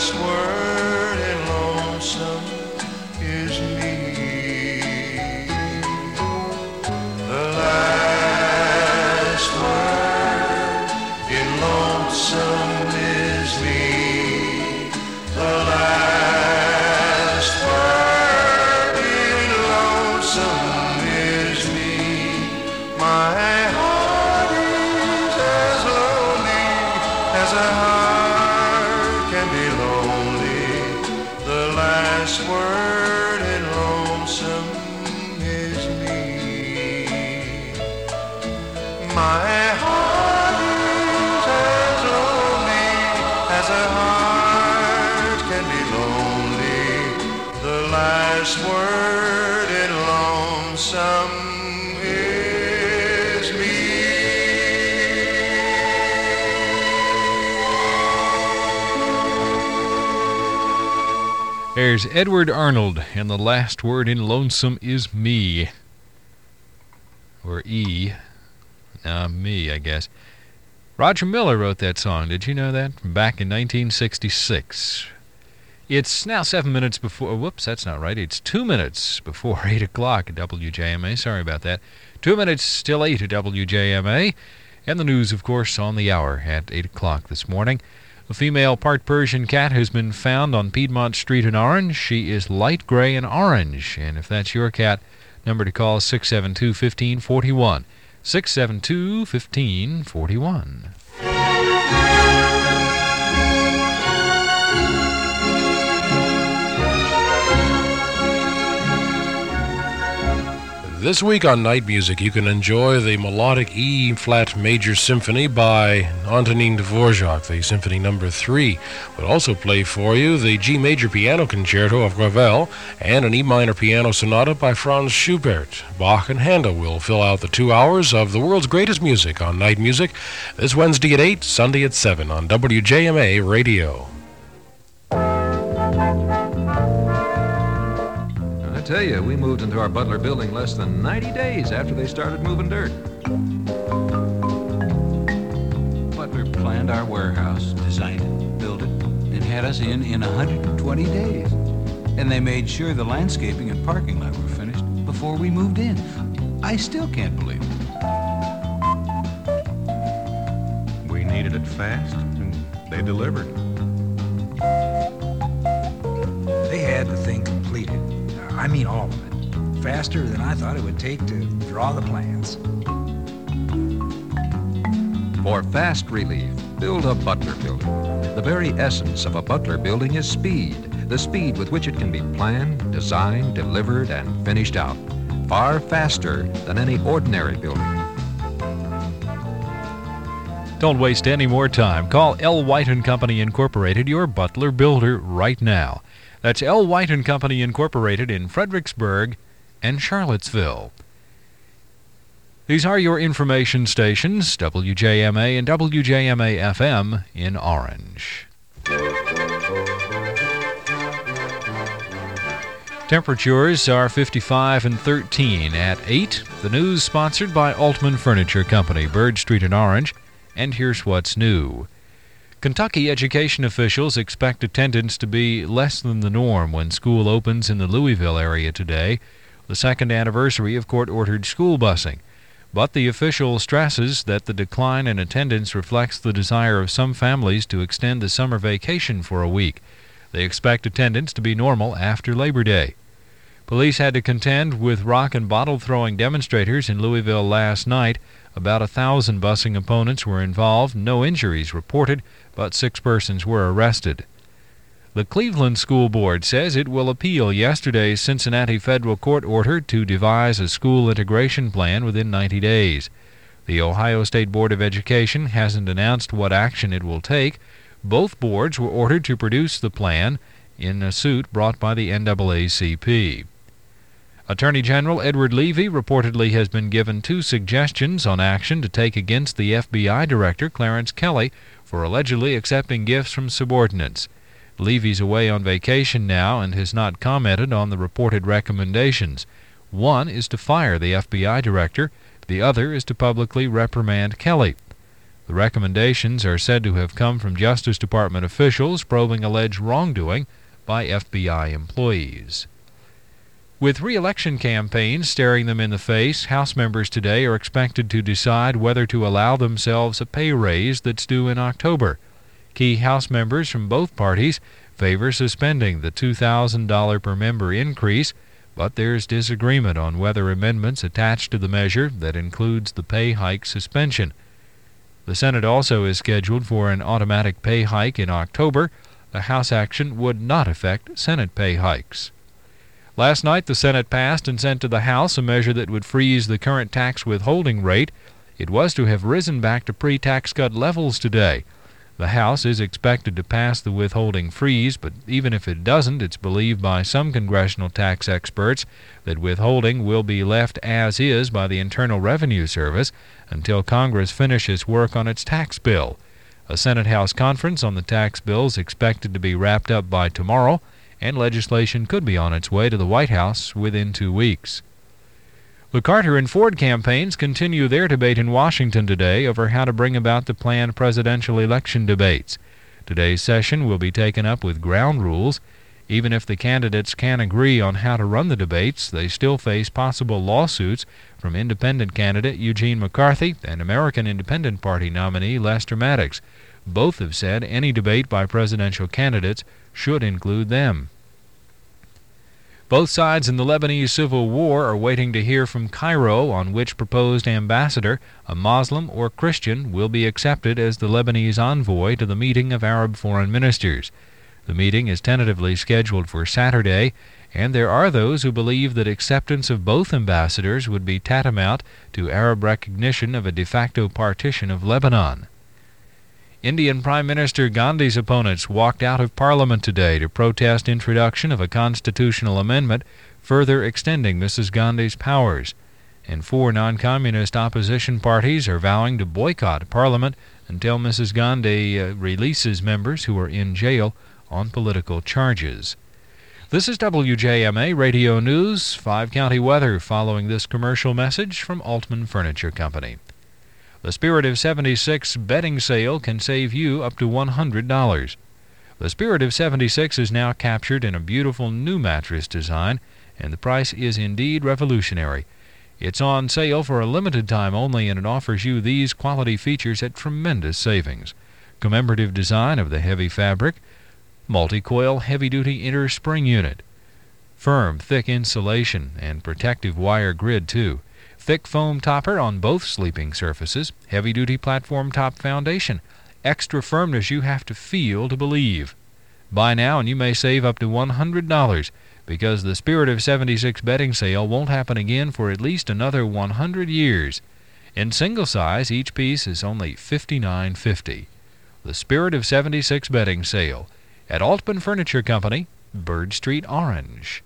last word in lonesome is me. The last word in lonesome is me. The last word in lonesome is me. My heart is as lonely as a heart can be lonely. The last word in lonesome is me. My heart is as lonely as a heart can be lonely. The last word in lonesome is me. There's Edward Arnold, and the last word in lonesome is me. Or E. Me, I guess. Roger Miller wrote that song. Did you know that? Back in 1966. It's now 7 minutes before... Whoops, that's not right. It's 2 minutes before 8 o'clock at WJMA. Sorry about that. 2 minutes till 8 at WJMA. And the news, of course, on the hour at 8 o'clock this morning. A female part Persian cat has been found on Piedmont Street in Orange. She is light gray and orange. And if that's your cat, number to call is 672-1541. 672-1541. This week on Night Music, you can enjoy the melodic E-flat Major Symphony by Antonin Dvorak, the Symphony No. 3. We'll also play for you the G Major Piano Concerto of Ravel and an E Minor Piano Sonata by Franz Schubert. Bach and Handel will fill out the 2 hours of the world's greatest music on Night Music this Wednesday at 8, Sunday at 7 on WJMA Radio. I tell you, we moved into our Butler building less than 90 days after they started moving dirt. Butler planned our warehouse, designed it, built it, and had us in 120 days. And they made sure the landscaping and parking lot were finished before we moved in. I still can't believe it. We needed it fast, and they delivered. They had the thing completed. I mean all of it. Faster than I thought it would take to draw the plans. For fast relief, build a Butler building. The very essence of a Butler building is speed. The speed with which it can be planned, designed, delivered, and finished out. Far faster than any ordinary building. Don't waste any more time. Call L. White & Company Incorporated, your Butler builder, right now. That's L. White & Company Incorporated in Fredericksburg and Charlottesville. These are your information stations, WJMA and WJMA-FM in Orange. Temperatures are 55 and 13 at 8. The news sponsored by Altman Furniture Company, Bird Street in Orange. And here's what's new. Kentucky education officials expect attendance to be less than the norm when school opens in the Louisville area today, the second anniversary of court-ordered school busing. But the official stresses that the decline in attendance reflects the desire of some families to extend the summer vacation for a week. They expect attendance to be normal after Labor Day. Police had to contend with rock and bottle-throwing demonstrators in Louisville last night. About 1,000 busing opponents were involved. No injuries reported, but 6 persons were arrested. The Cleveland School Board says it will appeal yesterday's Cincinnati federal court order to devise a school integration plan within 90 days. The Ohio State Board of Education hasn't announced what action it will take. Both boards were ordered to produce the plan in a suit brought by the NAACP. Attorney General Edward Levy reportedly has been given 2 suggestions on action to take against the FBI Director Clarence Kelly for allegedly accepting gifts from subordinates. Levy's away on vacation now and has not commented on the reported recommendations. One is to fire the FBI Director. The other is to publicly reprimand Kelly. The recommendations are said to have come from Justice Department officials probing alleged wrongdoing by FBI employees. With re-election campaigns staring them in the face, House members today are expected to decide whether to allow themselves a pay raise that's due in October. Key House members from both parties favor suspending the $2,000 per member increase, but there's disagreement on whether amendments attached to the measure that includes the pay hike suspension. The Senate also is scheduled for an automatic pay hike in October. The House action would not affect Senate pay hikes. Last night, the Senate passed and sent to the House a measure that would freeze the current tax withholding rate. It was to have risen back to pre-tax cut levels today. The House is expected to pass the withholding freeze, but even if it doesn't, it's believed by some congressional tax experts that withholding will be left as is by the Internal Revenue Service until Congress finishes work on its tax bill. A Senate-House conference on the tax bill is expected to be wrapped up by tomorrow, and legislation could be on its way to the White House within 2 weeks. The Carter and Ford campaigns continue their debate in Washington today over how to bring about the planned presidential election debates. Today's session will be taken up with ground rules. Even if the candidates can agree on how to run the debates, they still face possible lawsuits from independent candidate Eugene McCarthy and American Independent Party nominee Lester Maddox. Both have said any debate by presidential candidates should include them. Both sides in the Lebanese civil war are waiting to hear from Cairo on which proposed ambassador, a Muslim or Christian, will be accepted as the Lebanese envoy to the meeting of Arab foreign ministers. The meeting is tentatively scheduled for Saturday, and there are those who believe that acceptance of both ambassadors would be tantamount to Arab recognition of a de facto partition of Lebanon. Indian Prime Minister Gandhi's opponents walked out of Parliament today to protest introduction of a constitutional amendment further extending Mrs. Gandhi's powers. And 4 non-communist opposition parties are vowing to boycott Parliament until Mrs. Gandhi releases members who are in jail on political charges. This is WJMA Radio News, 5-county weather following this commercial message from Altman Furniture Company. The Spirit of 76 bedding sale can save you up to $100. The Spirit of 76 is now captured in a beautiful new mattress design, and the price is indeed revolutionary. It's on sale for a limited time only, and it offers you these quality features at tremendous savings. Commemorative design of the heavy fabric, multi-coil heavy-duty inner spring unit, firm, thick insulation, and protective wire grid too. Thick foam topper on both sleeping surfaces, heavy-duty platform top foundation, extra firmness you have to feel to believe. Buy now and you may save up to $100 because the Spirit of 76 bedding sale won't happen again for at least another 100 years. In single size, each piece is only $59.50. The Spirit of 76 bedding sale at Altman Furniture Company, Bird Street, Orange.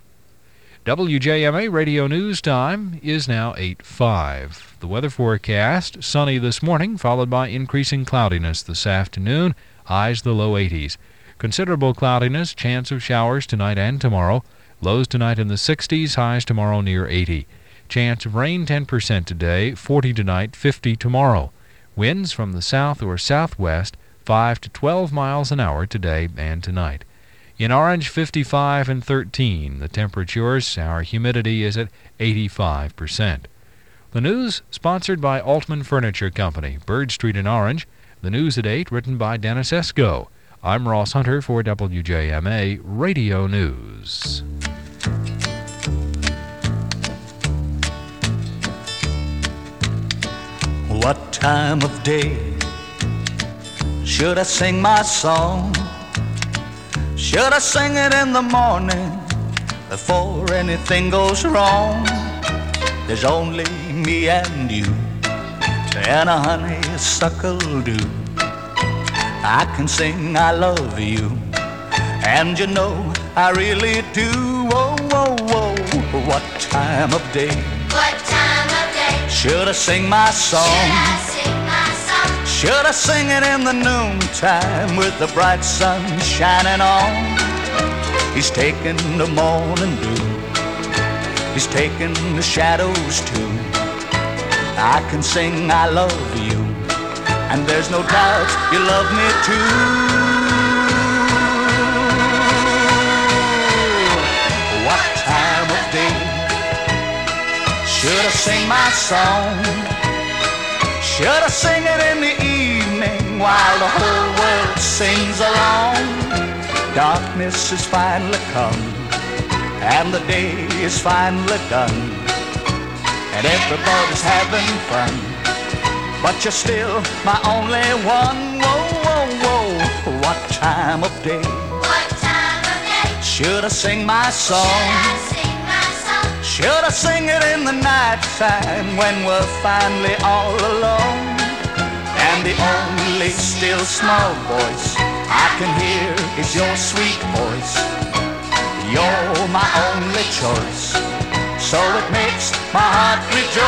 WJMA Radio News time is now 8:05. The weather forecast, sunny this morning, followed by increasing cloudiness this afternoon, highs the low 80s. Considerable cloudiness, chance of showers tonight and tomorrow. Lows tonight in the 60s, highs tomorrow near 80. Chance of rain 10% today, 40 tonight, 50 tomorrow. Winds from the south or southwest, 5 to 12 miles an hour today and tonight. In Orange, 55 and 13. The temperatures, our humidity is at 85%. The news sponsored by Altman Furniture Company, Bird Street in Orange. The news at 8, written by Dennis Esco. I'm Ross Hunter for WJMA Radio News. What time of day should I sing my song? Should I sing it in the morning before anything goes wrong? There's only me and you and a honeysuckle dew. I can sing I love you, and you know I really do. Oh, oh, oh, what time of day? What time of day should I sing my song? should I sing my song? Should I sing it in the noontime with the bright sun shining on? He's taking the morning dew, he's taking the shadows too. I can sing I love you, and there's no doubt you love me too. What time of day should I sing my song? Should I sing it in the evening while the whole world sings along? Darkness has finally come, and the day is finally done, and everybody's having fun, but you're still my only one. Whoa, whoa, whoa. What time of day? What time of day? Should I sing my song? Should I sing it in the night time when we're finally all alone? And the only still small voice I can hear is your sweet voice. You're my only choice, so it makes my heart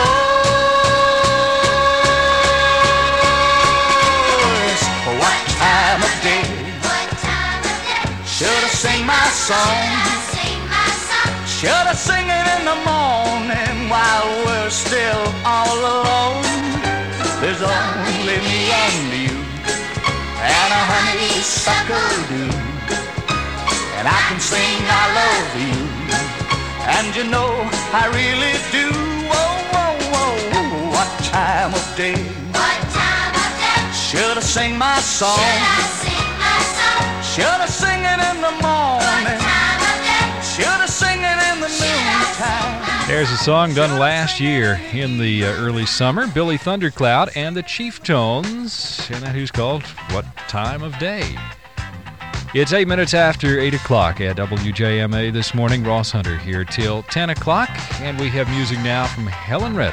rejoice. What time of day? Should I sing my song? Should I sing it in the morning while we're still all alone? There's only me and you, and a honeysuckle dew, and I can sing I love you, and you know I really do. Whoa, whoa, whoa. What time of day? What time of day? Should I sing my song? Should I sing it in the morning? Should I sing it in the noontime? There's a song done last year in the early summer, Billy Thundercloud and the Chief Tones, and that who's called What Time of Day? It's 8 minutes after 8 o'clock at WJMA this morning. Ross Hunter here till 10 o'clock, and we have music now from Helen Reddy.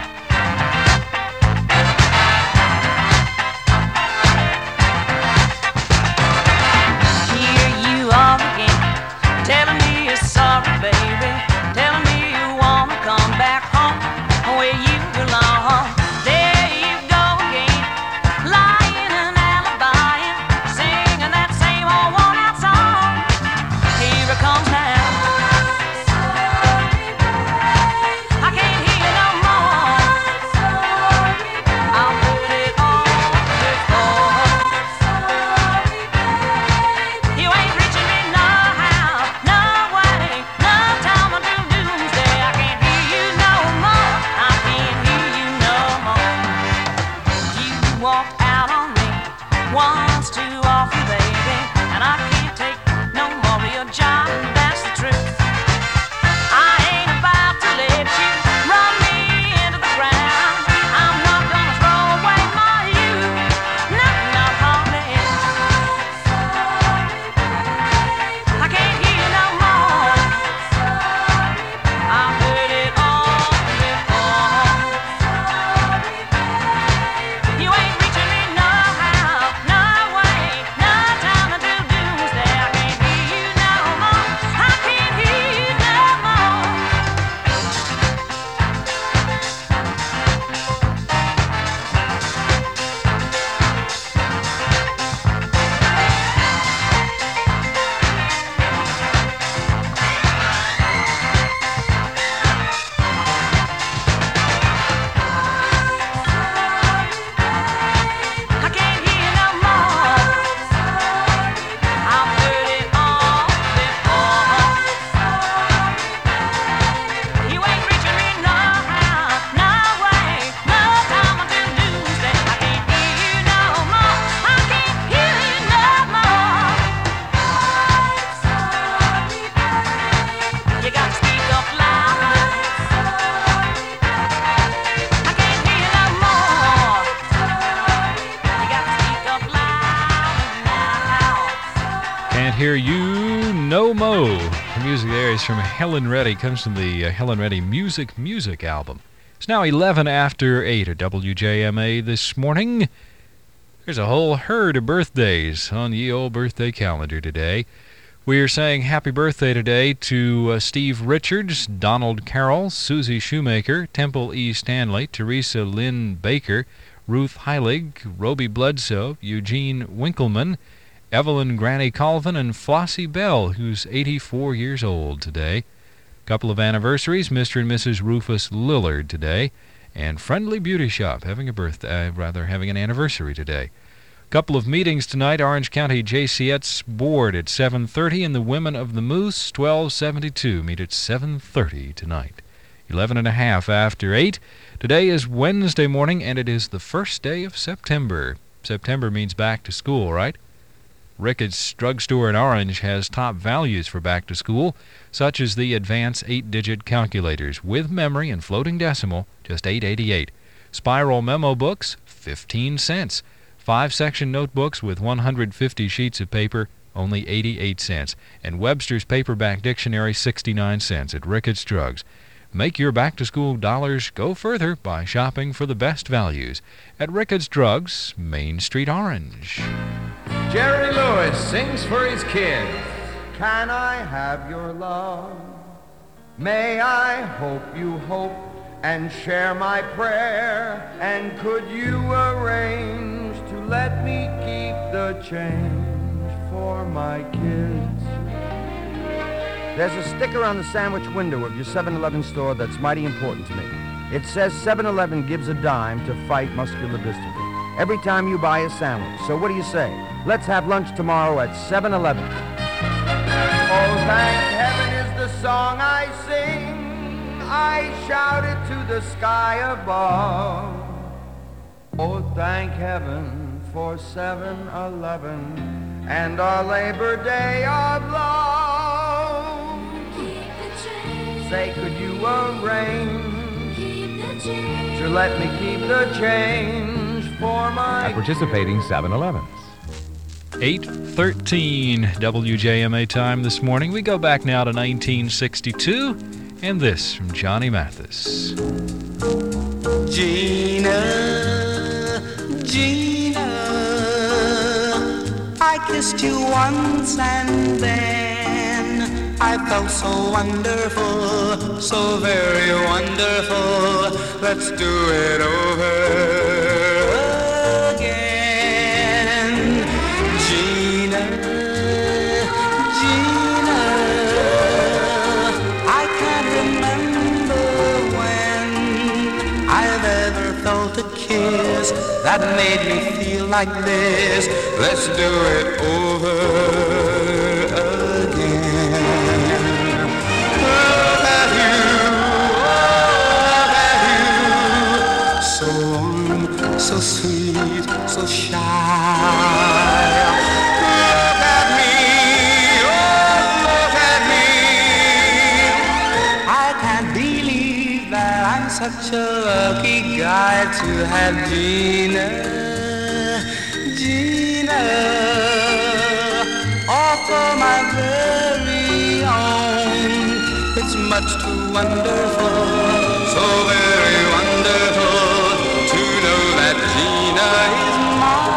Here you are again, telling me you're sorry, baby, telling me you wanna come back home where you belong. There you go again, lying and alibiing, singing that same old worn-out song. Here it comes now. I can't hear you no more. I've heard it all before. You ain't reaching me now, no way, no time until doomsday. I can't hear you no more. I can't hear you no more. You walk out on me once too often, baby, and I can't take no more of your job. That's the truth. I ain't about to let you run me into the ground. I'm not gonna throw away my youth. No, not hardly. I can't hear you no more. I've heard it all before. You ain't reaching me no way, no time until doomsday. I can't hear you no more. I can't hear you no more. I can't hear you no more. I've heard it all before. You ain't reaching me no way, no time until doomsday. I can't hear you no more. I can't hear you no more. You gotta speak up loud. I can't hear you no more. You gotta speak up loud now. Can't hear you no mo. The music there is from Helen Reddy. Comes from the Helen Reddy Music album. It's now 11 after 8 at WJMA this morning. There's a whole herd of birthdays on the old birthday calendar today. We are saying happy birthday today to Steve Richards, Donald Carroll, Susie Shoemaker, Temple E. Stanley, Teresa Lynn Baker, Ruth Heilig, Roby Bledsoe, Eugene Winkleman, Evelyn Granny Colvin, and Flossie Bell, who's 84 years old today. Couple of anniversaries, Mr. and Mrs. Rufus Lillard today, And Friendly Beauty Shop having having an anniversary today. Couple of meetings tonight. Orange County JCET's board at 7:30 and the Women of the Moose 1272 meet at 7:30 tonight. 11:30 after 8. Today is Wednesday morning and it is the first day of September. September means back to school, right? Ricketts Drugstore in Orange has top values for back to school, such as the Advance 8-digit calculators with memory and floating decimal, just $8.88. Spiral memo books, 15 cents. 5-section notebooks with 150 sheets of paper, only 88 cents. And Webster's paperback dictionary, 69 cents at Ricketts Drugs. Make your back-to-school dollars go further by shopping for the best values at Ricketts Drugs, Main Street, Orange. Jerry Lewis sings for his kids. Can I have your love? May I hope you hope and share my prayer? And could you arrange to let me keep the change for my kids? There's a sticker on the sandwich window of your 7-Eleven store that's mighty important to me. It says 7-Eleven gives a dime to fight muscular dystrophy every time you buy a sandwich. So what do you say? Let's have lunch tomorrow at 7-Eleven. Oh, thank heaven is the song I sing. I shout it to the sky above. Oh, thank heaven for 7-Eleven and our Labor Day of love. Say, could you arrange to let me keep the change for my... At participating 7-Elevens. 8:13 WJMA time this morning. We go back now to 1962, and this from Johnny Mathis. Gina, Gina, I kissed you once and then I felt so wonderful, so very wonderful. Let's do it over again. Gina, Gina, I can't remember when I've ever felt a kiss that made me feel like this. Let's do it over again. Look at you, so warm, so sweet, so shy. Look at me, oh, look at me. I can't believe that I'm such a lucky guy to have Gina, Gina, all for my very own. It's much too wonderful, so very wonderful to know that Gina is mine.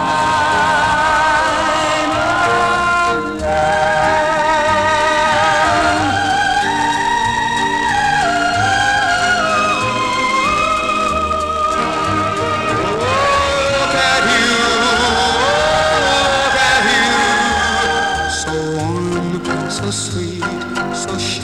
Look at you, so warm, so sweet, so shy.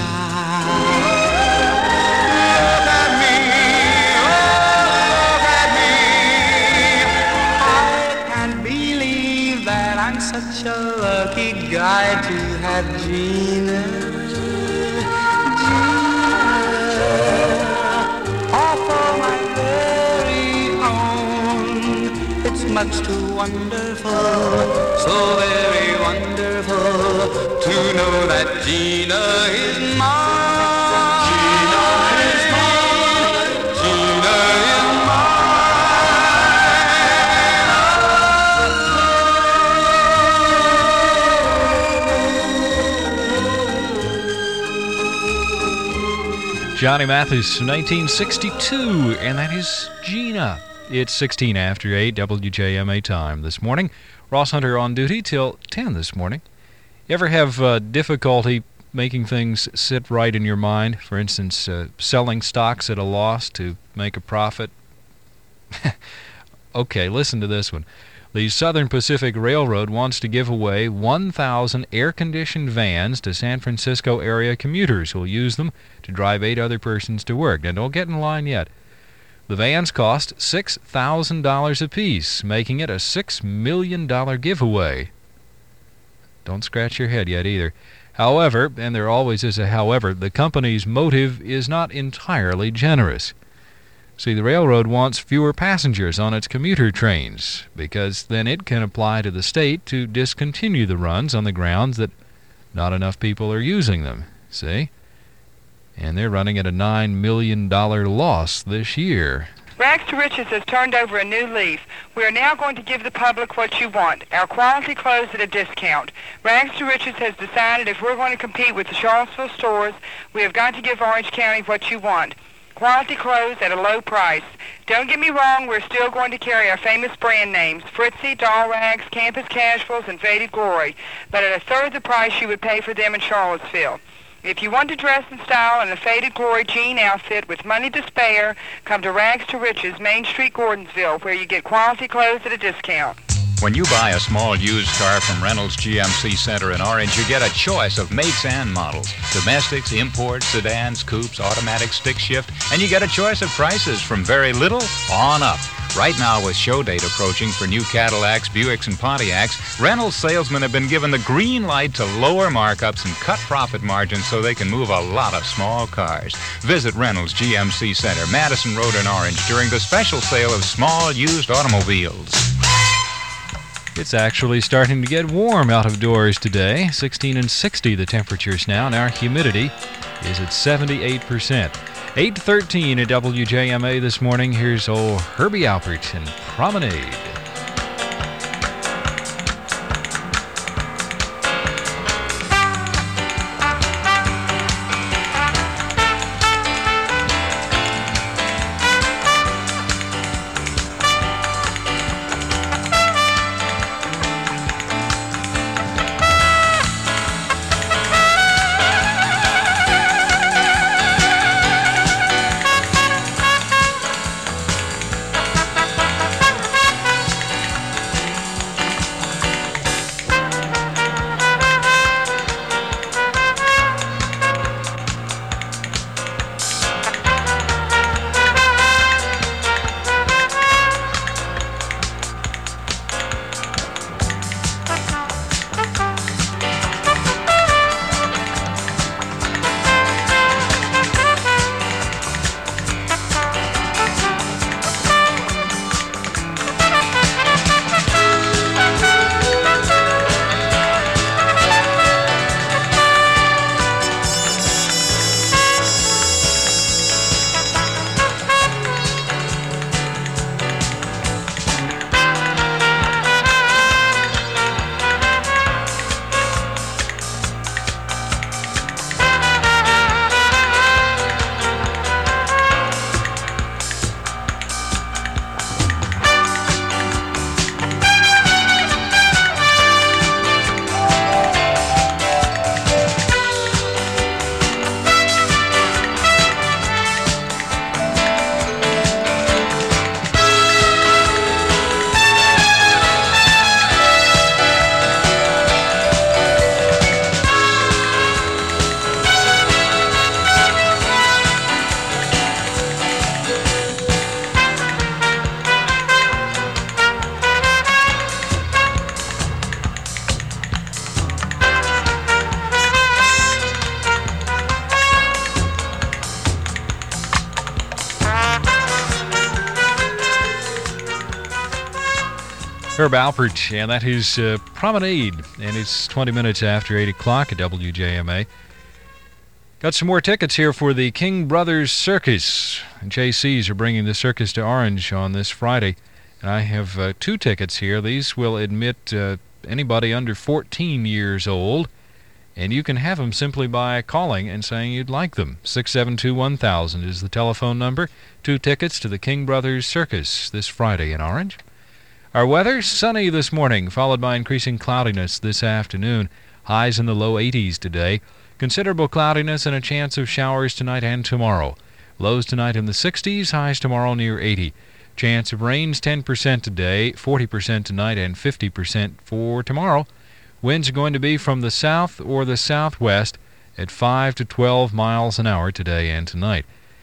Look at me, oh, look at me. I can't believe that I'm such a lucky guy to have Gina, Gina, all for my very own. It's much too wonderful, so very wonderful to know that Gina is mine. Gina is mine. Gina is Johnny Mathis, 1962, and that is Gina. It's 16 after 8 WJMA time this morning. Ross Hunter on duty till 10 this morning. You ever have difficulty making things sit right in your mind? For instance, selling stocks at a loss to make a profit? Okay, listen to this one. The Southern Pacific Railroad wants to give away 1,000 air-conditioned vans to San Francisco area commuters who will use them to drive 8 other persons to work. Now, don't get in line yet. The vans cost $6,000 apiece, making it a $6 million giveaway. Don't scratch your head yet either. However, and there always is a however, the company's motive is not entirely generous. See, the railroad wants fewer passengers on its commuter trains, because then it can apply to the state to discontinue the runs on the grounds that not enough people are using them, see? And they're running at a $9 million loss this year. Rags to Riches has turned over a new leaf. We are now going to give the public what you want, our quality clothes at a discount. Rags to Riches has decided if we're going to compete with the Charlottesville stores, we have got to give Orange County what you want. Quality clothes at a low price. Don't get me wrong, we're still going to carry our famous brand names, Fritzy, Doll Rags, Campus Casuals, and Faded Glory, but at a third the price you would pay for them in Charlottesville. If you want to dress in style in a Faded Glory jean outfit with money to spare, come to Rags to Riches, Main Street, Gordonsville, where you get quality clothes at a discount. When you buy a small used car from Reynolds GMC Center in Orange, you get a choice of makes and models. Domestics, imports, sedans, coupes, automatic stick shift, and you get a choice of prices from very little on up. Right now, with show date approaching for new Cadillacs, Buicks, and Pontiacs, Reynolds salesmen have been given the green light to lower markups and cut profit margins so they can move a lot of small cars. Visit Reynolds GMC Center, Madison Road in Orange, during the special sale of small used automobiles. It's actually starting to get warm out of doors today. 16 and 60 the temperatures now, and our humidity is at 78%. 8:13 at WJMA this morning. Here's old Herbie Alpert and Promenade. Herb Alpert, and that is Promenade, and it's 20 minutes after 8 o'clock at WJMA. Got some more tickets here for the King Brothers Circus. JC's are bringing the circus to Orange on this Friday. And I have 2 tickets here. These will admit anybody under 14 years old, and you can have them simply by calling and saying you'd like them. 672-1000 is the telephone number. 2 tickets to the King Brothers Circus this Friday in Orange. Our weather, sunny this morning, followed by increasing cloudiness this afternoon. Highs in the low 80s today. Considerable cloudiness and a chance of showers tonight and tomorrow. Lows tonight in the 60s, highs tomorrow near 80. Chance of rains 10% today, 40% tonight, and 50% for tomorrow. Winds are going to be from the south or the southwest at 5 to 12 miles an hour today and tonight.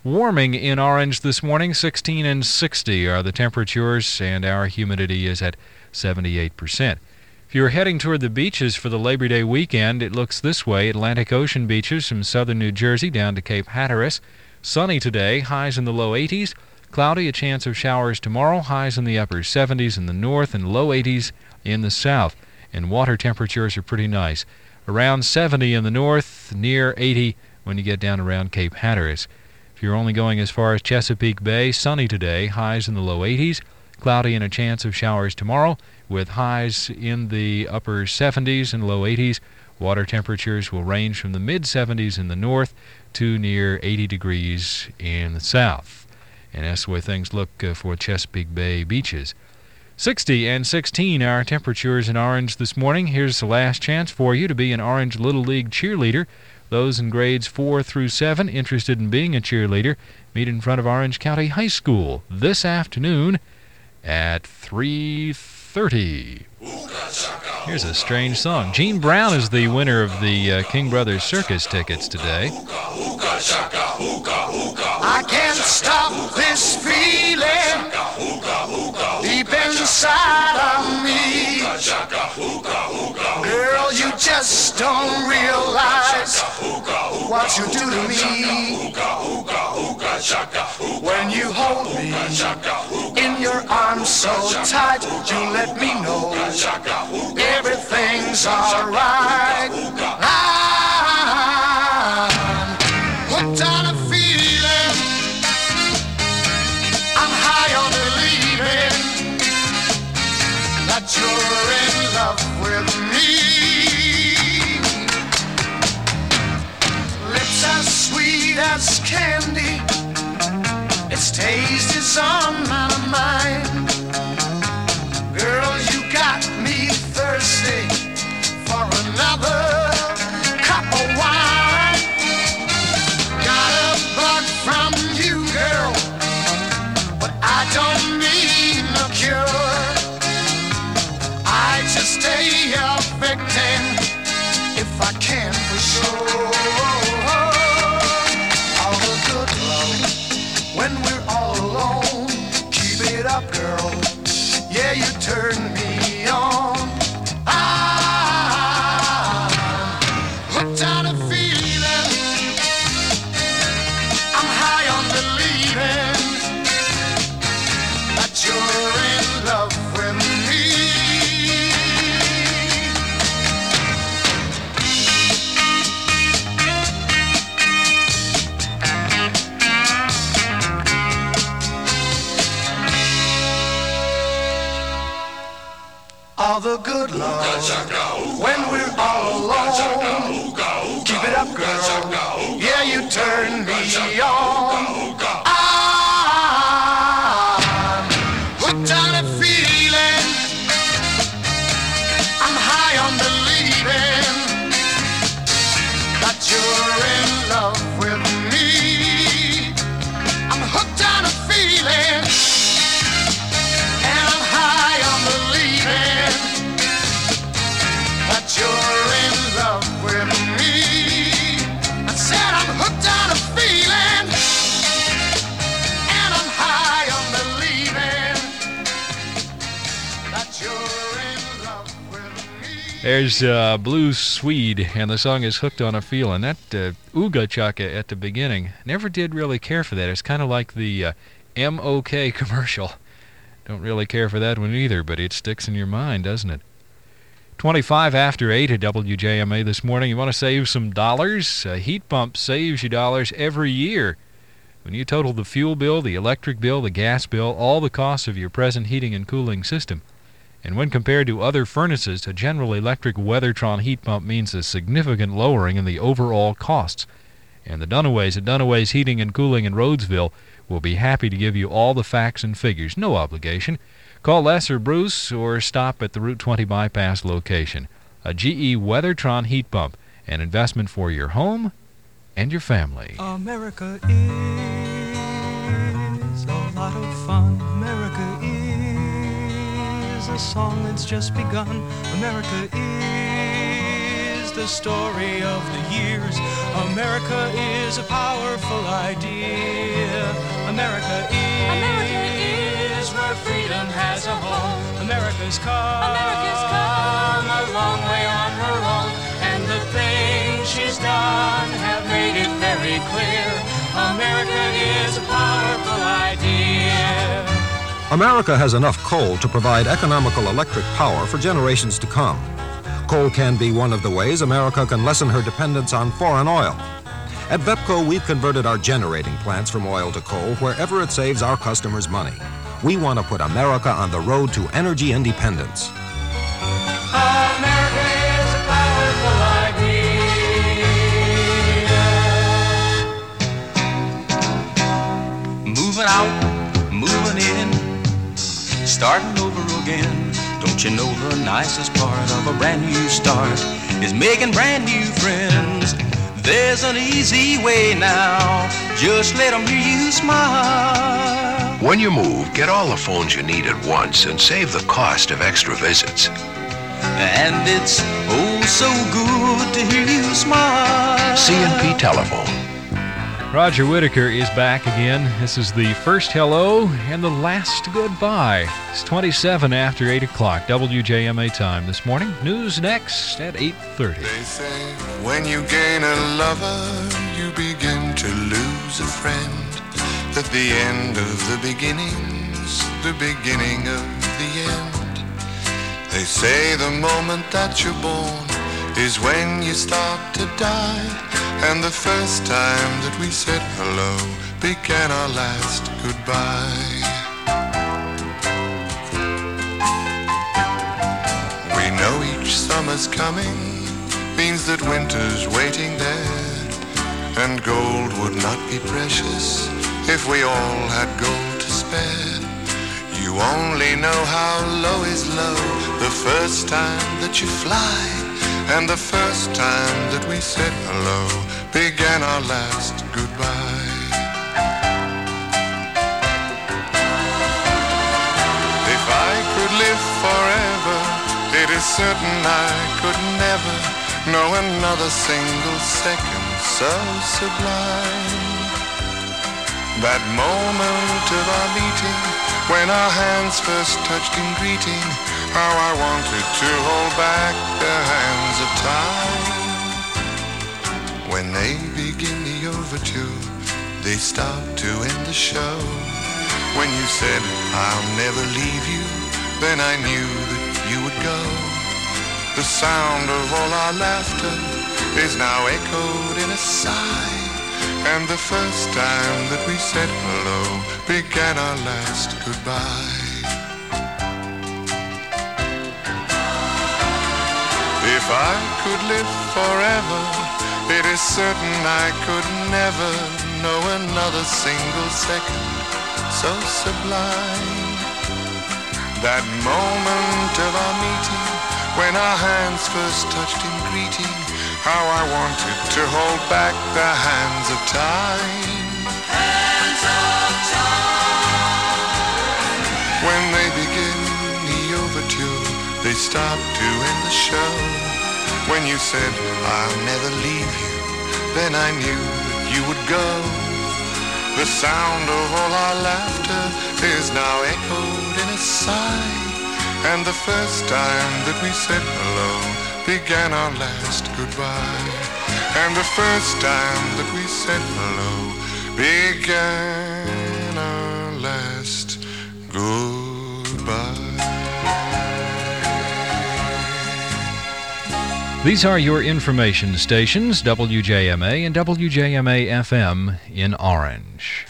Warming in Orange this morning, 16 and 60 are the temperatures, and our humidity is at 78%. If you're heading toward the beaches for the Labor Day weekend, it looks this way. Atlantic Ocean beaches from southern New Jersey down to Cape Hatteras. Sunny today, highs in the low 80s. Cloudy, a chance of showers tomorrow, highs in the upper 70s in the north and low 80s in the south. And water temperatures are pretty nice. Around 70 in the north, near 80 when you get down around Cape Hatteras. If you're only going as far as Chesapeake Bay, sunny today, highs in the low 80s. Cloudy and a chance of showers tomorrow, with highs in the upper 70s and low 80s. Water temperatures will range from the mid-70s in the north to near 80 degrees in the south. And that's the way things look for Chesapeake Bay beaches. 60 and 16 are temperatures in Orange this morning. Here's the last chance for you to be an Orange Little League cheerleader. Those in grades 4 through 7 interested in being a cheerleader meet in front of Orange County High School this afternoon at 3:30. Here's a strange song. Gene Brown is the winner of the King Brothers Circus tickets today. I can't stop this feeling deep inside of me. Girl, you just don't realize what you do to me. When you hold me in your arms so tight, you let me know everything's alright. I'm hooked on a feeling. I'm high on believing that you're in love with me. Lips as sweet as candy, its taste is on my mind. Girl, you got me thirsty for another cup of wine. Got a bug from you, girl, but I don't need no cure. I just stay a victim if I can for sure. All the good love when we're all alone. Keep it up, girl. Yeah, you turn me on. I'm hooked on a feeling. I'm high on believing that you're in love with me. All the good love when we're all alone. Keep it up, girl. Yeah, you turn me on. I'm hooked on a feeling. I'm high on believing that you're in love with me. I'm hooked on a feeling, and I'm high on believing that you're in love with me. I said I'm hooked on a feeling, and I'm high on believing that you're in love with me. There's Blue Swede, and the song is Hooked on a Feeling. That Ooga Chaka at the beginning, never did really care for that. It's kind of like the MOK commercial. Don't really care for that one either, but it sticks in your mind, doesn't it? 25 after 8 at WJMA this morning. You want to save some dollars? A heat pump saves you dollars every year. When you total the fuel bill, the electric bill, the gas bill, all the costs of your present heating and cooling system. And when compared to other furnaces, a General Electric Weathertron heat pump means a significant lowering in the overall costs. And the Dunaways at Dunaways Heating and Cooling in Rhodesville will be happy to give you all the facts and figures. No obligation. Call Les or Bruce or stop at the Route 20 bypass location. A GE Weathertron heat pump, an investment for your home and your family. America is a lot of fun. America is a song that's just begun. America is the story of the years. America is a powerful idea. America is where freedom has a home. America's come a long way on her own, and the things she's done have made it very clear. America is a powerful idea. America has enough coal to provide economical electric power for generations to come. Coal can be one of the ways America can lessen her dependence on foreign oil. At VEPCO, we've converted our generating plants from oil to coal wherever it saves our customers money. We want to put America on the road to energy independence. America is a powerful idea. Moving out, moving in, starting over again. Don't you know the nicest part of a brand new start is making brand new friends? There's an easy way now, just let them hear you smile. When you move, get all the phones you need at once and save the cost of extra visits. And it's oh so good to hear you smile. C&P Telephone. Roger Whittaker is back again. This is the first hello and the last goodbye. It's 27 after 8 o'clock, WJMA time this morning. News next at 8:30. They say when you gain a lover, you begin to lose a friend. That the end of the beginning's the beginning of the end. They say the moment that you're born is when you start to die. And the first time that we said hello began our last goodbye. We know each summer's coming means that winter's waiting there. And gold would not be precious if we all had gold to spare. You only know how low is low the first time that you fly. And the first time that we said hello began our last goodbye. If I could live forever, it is certain I could never know another single second so sublime. That moment of our meeting, when our hands first touched in greeting, how I wanted to hold back the hands of time. When they begin the overture, they start to end the show. When you said, I'll never leave you, then I knew that you would go. The sound of all our laughter is now echoed in a sigh. And the first time that we said hello began our last goodbye. If I could live forever, it is certain I could never know another single second so sublime. That moment of our meeting, when our hands first touched in greeting, how I wanted to hold back the hands of time. Hands of time. When they begin the overture, they start to end the show. When you said, I'll never leave you, then I knew that you would go. The sound of all our laughter is now echoed in a sigh. And the first time that we said hello began our last goodbye. And the first time that we said hello began our last goodbye. These are your information stations, WJMA and WJMA-FM in Orange.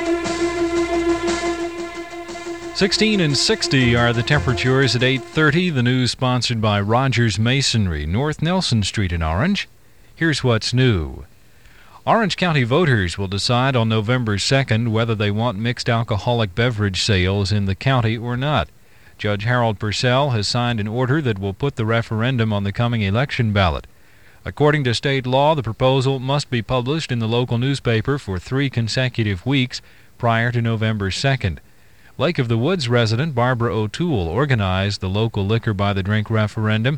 16 and 60 are the temperatures at 8:30. The news sponsored by Rogers Masonry, North Nelson Street in Orange. Here's what's new. Orange County voters will decide on November 2nd whether they want mixed alcoholic beverage sales in the county or not. Judge Harold Purcell has signed an order that will put the referendum on the coming election ballot. According to state law, the proposal must be published in the local newspaper for 3 consecutive weeks prior to November 2nd. Lake of the Woods resident Barbara O'Toole organized the local liquor by the drink referendum.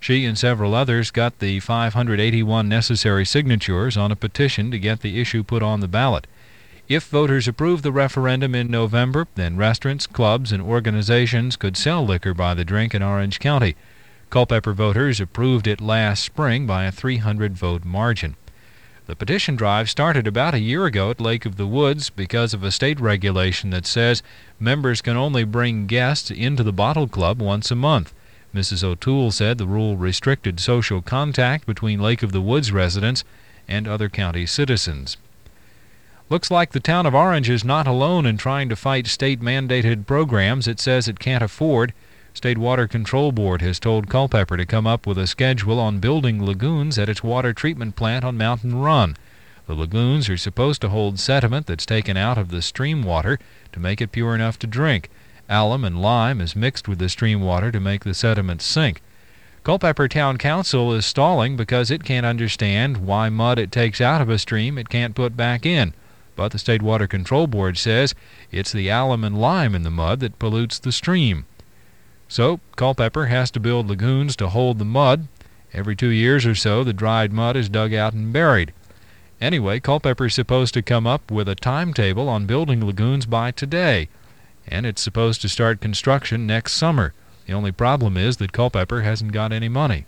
She and several others got the 581 necessary signatures on a petition to get the issue put on the ballot. If voters approve the referendum in November, then restaurants, clubs, and organizations could sell liquor by the drink in Orange County. Culpeper voters approved it last spring by a 300-vote margin. The petition drive started about a year ago at Lake of the Woods because of a state regulation that says members can only bring guests into the bottle club once a month. Mrs. O'Toole said the rule restricted social contact between Lake of the Woods residents and other county citizens. Looks like the town of Orange is not alone in trying to fight state-mandated programs it says it can't afford. State Water Control Board has told Culpeper to come up with a schedule on building lagoons at its water treatment plant on Mountain Run. The lagoons are supposed to hold sediment that's taken out of the stream water to make it pure enough to drink. Alum and lime is mixed with the stream water to make the sediment sink. Culpeper Town Council is stalling because it can't understand why mud it takes out of a stream it can't put back in. But the State Water Control Board says it's the alum and lime in the mud that pollutes the stream. So Culpeper has to build lagoons to hold the mud. Every 2 years or so, the dried mud is dug out and buried. Anyway, Culpeper is supposed to come up with a timetable on building lagoons by today, and it's supposed to start construction next summer. The only problem is that Culpeper hasn't got any money.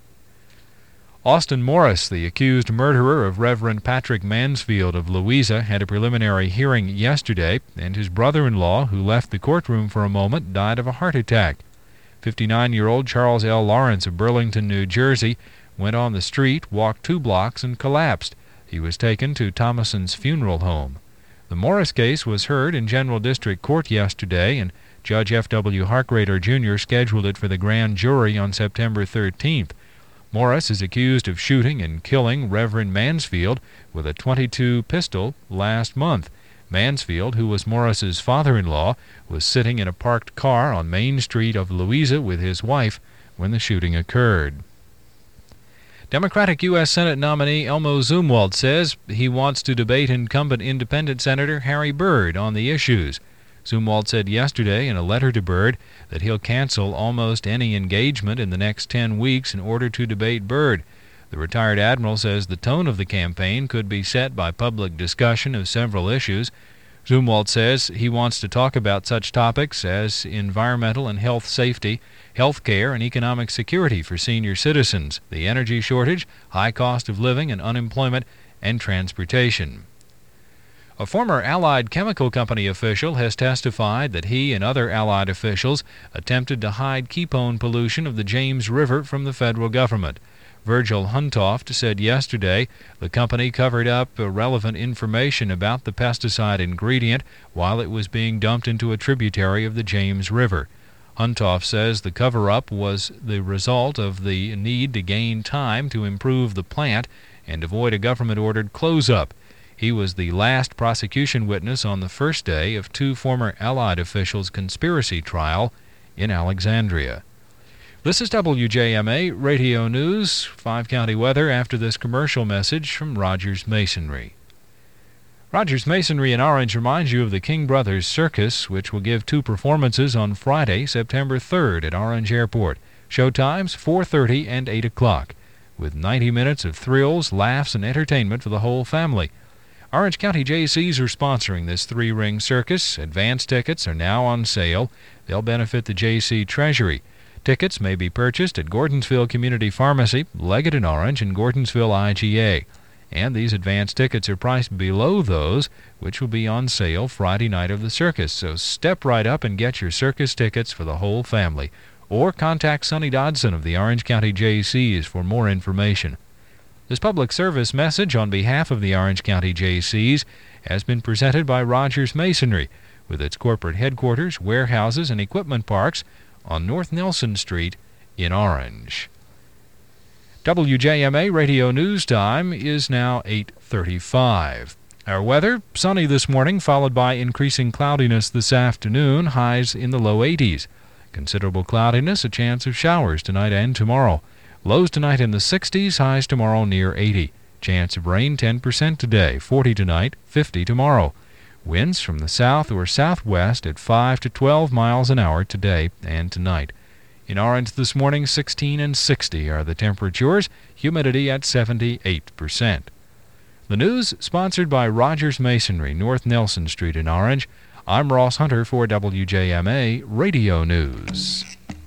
Austin Morris, the accused murderer of Reverend Patrick Mansfield of Louisa, had a preliminary hearing yesterday, and his brother-in-law, who left the courtroom for a moment, died of a heart attack. 59-year-old Charles L. Lawrence of Burlington, New Jersey, went on the street, walked 2 blocks, and collapsed. He was taken to Thomason's funeral home. The Morris case was heard in General District Court yesterday, and Judge F.W. Harkrader, Jr. scheduled it for the grand jury on September 13th. Morris is accused of shooting and killing Reverend Mansfield with a .22 pistol last month. Mansfield, who was Morris's father-in-law, was sitting in a parked car on Main Street of Louisa with his wife when the shooting occurred. Democratic U.S. Senate nominee Elmo Zumwalt says he wants to debate incumbent independent Senator Harry Byrd on the issues. Zumwalt said yesterday in a letter to Byrd that he'll cancel almost any engagement in the next 10 weeks in order to debate Byrd. The retired admiral says the tone of the campaign could be set by public discussion of several issues. Zumwalt says he wants to talk about such topics as environmental and health safety, health care, and economic security for senior citizens, the energy shortage, high cost of living and unemployment, and transportation. A former Allied Chemical Company official has testified that he and other Allied officials attempted to hide Keepone pollution of the James River from the federal government. Virgil Huntoft said yesterday the company covered up relevant information about the pesticide ingredient while it was being dumped into a tributary of the James River. Huntoft says the cover-up was the result of the need to gain time to improve the plant and avoid a government-ordered close-up. He was the last prosecution witness on the first day of 2 former Allied officials' conspiracy trial in Alexandria. This is WJMA Radio News, 5-county weather after this commercial message from Rogers Masonry. Rogers Masonry in Orange reminds you of the King Brothers Circus, which will give 2 performances on Friday, September 3rd at Orange Airport. Showtimes 4:30 and 8 o'clock, with 90 minutes of thrills, laughs, and entertainment for the whole family. Orange County Jaycees are sponsoring this 3-ring circus. Advance tickets are now on sale. They'll benefit the Jaycee Treasury. Tickets may be purchased at Gordonsville Community Pharmacy, Leggett and Orange, and Gordonsville IGA. And these advance tickets are priced below those which will be on sale Friday night of the circus. So step right up and get your circus tickets for the whole family. Or contact Sonny Dodson of the Orange County Jaycees for more information. This public service message on behalf of the Orange County Jaycees has been presented by Rogers Masonry, with its corporate headquarters, warehouses, and equipment parks on North Nelson Street in Orange. WJMA Radio News Time is now 8:35. Our weather, sunny this morning, followed by increasing cloudiness this afternoon, highs in the low 80s. Considerable cloudiness, a chance of showers tonight and tomorrow. Lows tonight in the 60s, highs tomorrow near 80. Chance of rain 10% today, 40 tonight, 50 tomorrow. Winds from the south or southwest at 5 to 12 miles an hour today and tonight. In Orange this morning, 16 and 60 are the temperatures, humidity at 78%. The news sponsored by Rogers Masonry, North Nelson Street in Orange. I'm Ross Hunter for WJMA Radio News.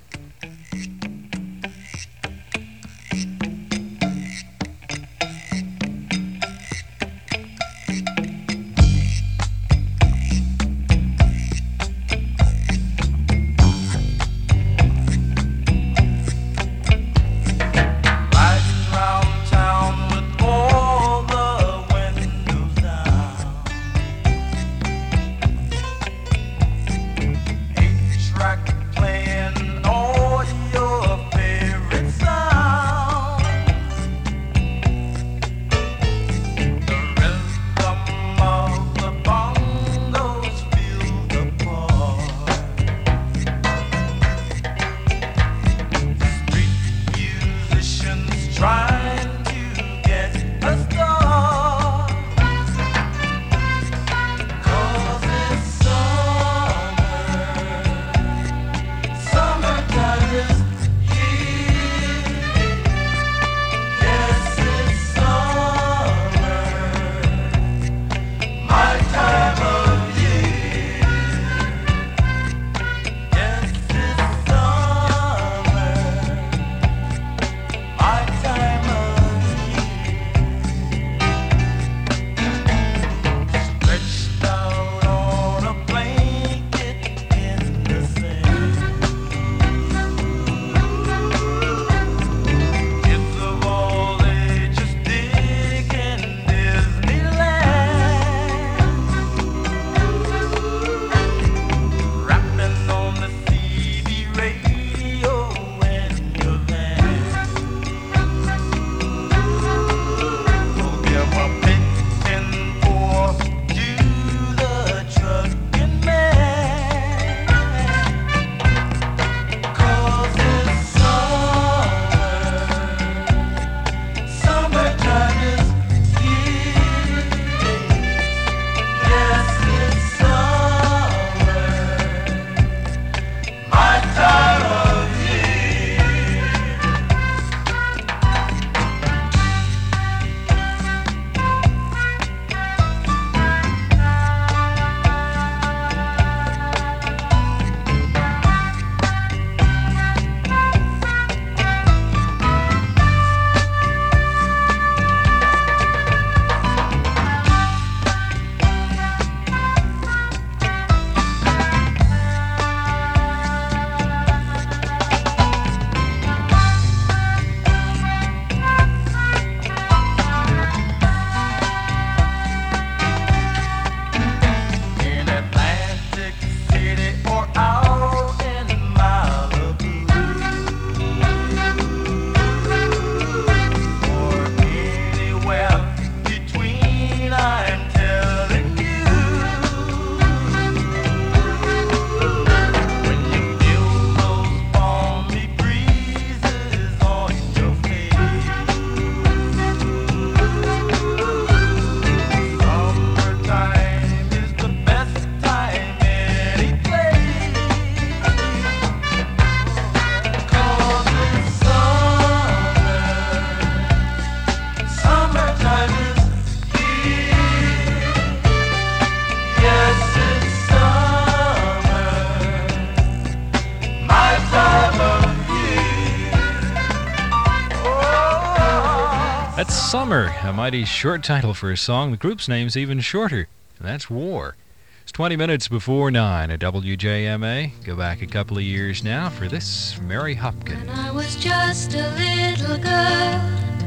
That's Summer, a mighty short title for a song. The group's name's even shorter, and that's War. It's 20 minutes before 9 at WJMA. Go back a couple of years now for this, Mary Hopkins. When I was just a little girl,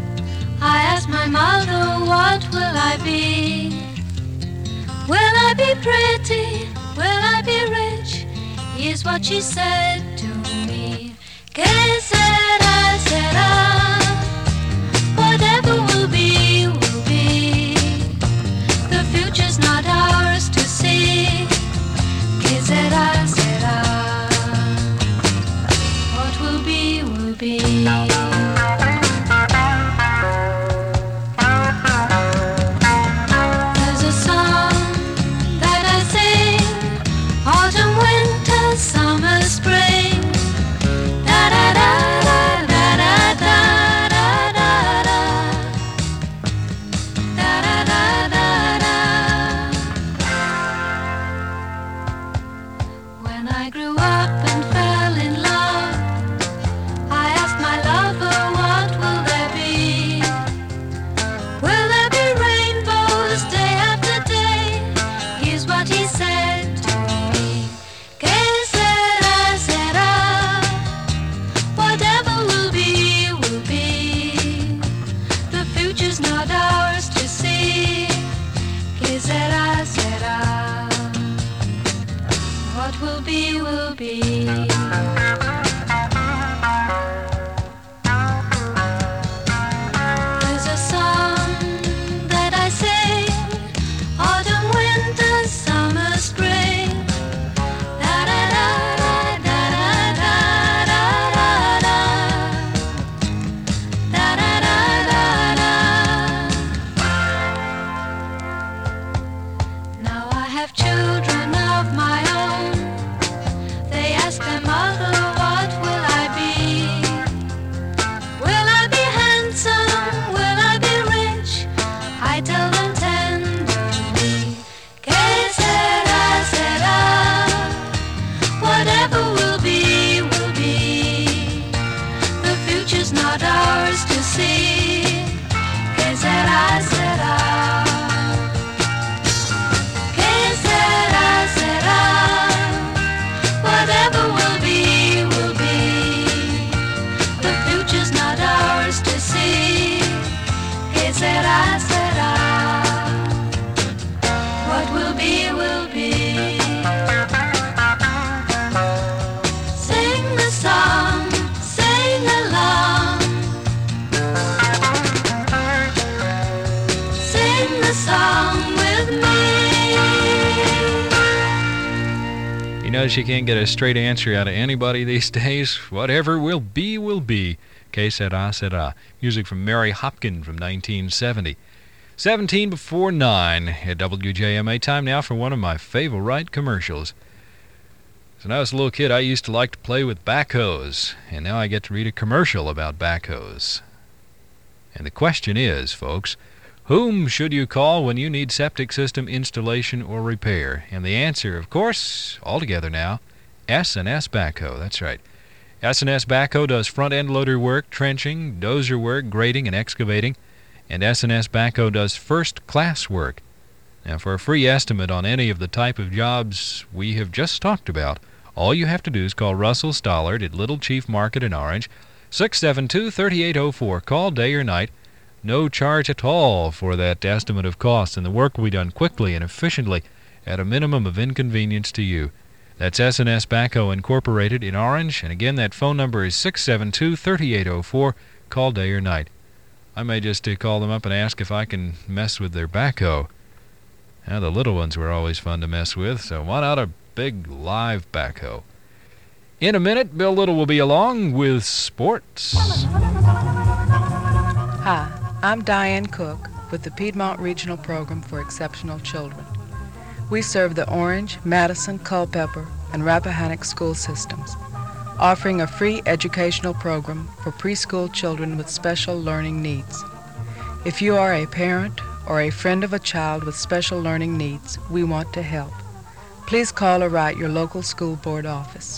I asked my mother, what will I be? Will I be pretty? Will I be rich? Here's what she said to me. Que sera, sera. Whatever will be, will be. The future's not ours to see. Que sera, sera. What will be, will be. There's a song that I sing, autumn, winter, summer, spring, that have children of my own. They ask their mother, what will I be? Will I be handsome? Will I be rich? I tell them tenderly, que sera, whatever will be, will be. The future's not ours to see, que sera. What will be, will be. Sing the song, sing along. Sing the song with me. You notice you can't get a straight answer out of anybody these days. Whatever will be, will be. Que sera, sera. Music from Mary Hopkin from 1970. 17 before 9 at WJMA. Time now for one of my favorite commercials. So when I was a little kid, I used to like to play with backhoes, and now I get to read a commercial about backhoes. And the question is, folks, whom should you call when you need septic system installation or repair? And the answer, of course, all together now, S&S Backhoe. That's right. S&S Backhoe does front-end loader work, trenching, dozer work, grading, and excavating. And S&S Backhoe does first-class work. Now, for a free estimate on any of the type of jobs we have just talked about, all you have to do is call Russell Stollard at Little Chief Market in Orange, 672-3804. Call day or night. No charge at all for that estimate of cost, and the work will be done quickly and efficiently at a minimum of inconvenience to you. That's S&S Backhoe Incorporated in Orange, and again, that phone number is 672-3804. Call day or night. I may just call them up and ask if I can mess with their backhoe. Now, the little ones were always fun to mess with, so why not a big live backhoe? In a minute, Bill Little will be along with sports. Hi, I'm Diane Cook with the Piedmont Regional Program for Exceptional Children. We serve the Orange, Madison, Culpeper, and Rappahannock school systems, offering a free educational program for preschool children with special learning needs. If you are a parent or a friend of a child with special learning needs, we want to help. Please call or write your local school board office.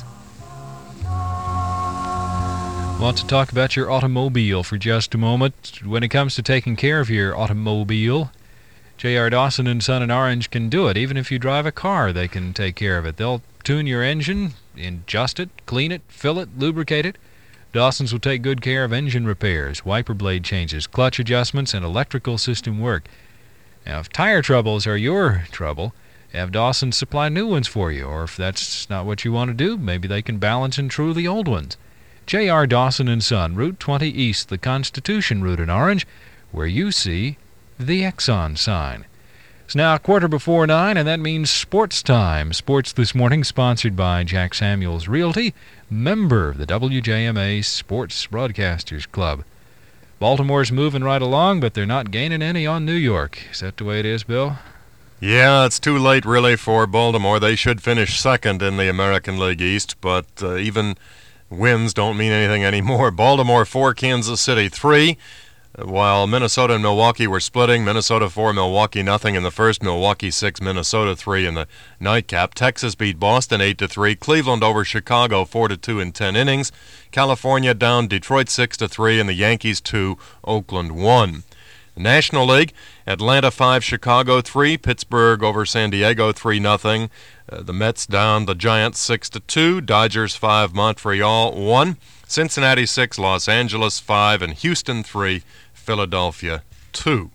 Want to talk about your automobile for just a moment? When it comes to taking care of your automobile, J.R. Dawson & Son in Orange can do it. Even if you drive a car, they can take care of it. They'll tune your engine, adjust it, clean it, fill it, lubricate it. Dawson's will take good care of engine repairs, wiper blade changes, clutch adjustments, and electrical system work. Now, if tire troubles are your trouble, have Dawson supply new ones for you. Or if that's not what you want to do, maybe they can balance and true the old ones. J.R. Dawson & Son, Route 20 East, the Constitution Route in Orange, where you see the Exxon sign. It's now 9:15, and that means sports time. Sports this morning sponsored by Jack Samuels Realty, member of the WJMA Sports Broadcasters Club. Baltimore's moving right along, but they're not gaining any on New York. Is that the way it is, Bill? Yeah, it's too late really for Baltimore. They should finish second in the American League East, but even wins don't mean anything anymore. Baltimore 4, Kansas City 3. While Minnesota and Milwaukee were splitting, Minnesota 4, Milwaukee nothing in the first, Milwaukee 6, Minnesota 3 in the nightcap. Texas beat Boston 8-3, Cleveland over Chicago 4-2 in 10 innings, California down Detroit 6-3, and the Yankees 2, Oakland 1. The National League, Atlanta 5, Chicago 3, Pittsburgh over San Diego 3-0. The Mets down the Giants 6-2, Dodgers 5, Montreal 1, Cincinnati 6, Los Angeles 5, and Houston 3, Philadelphia 2.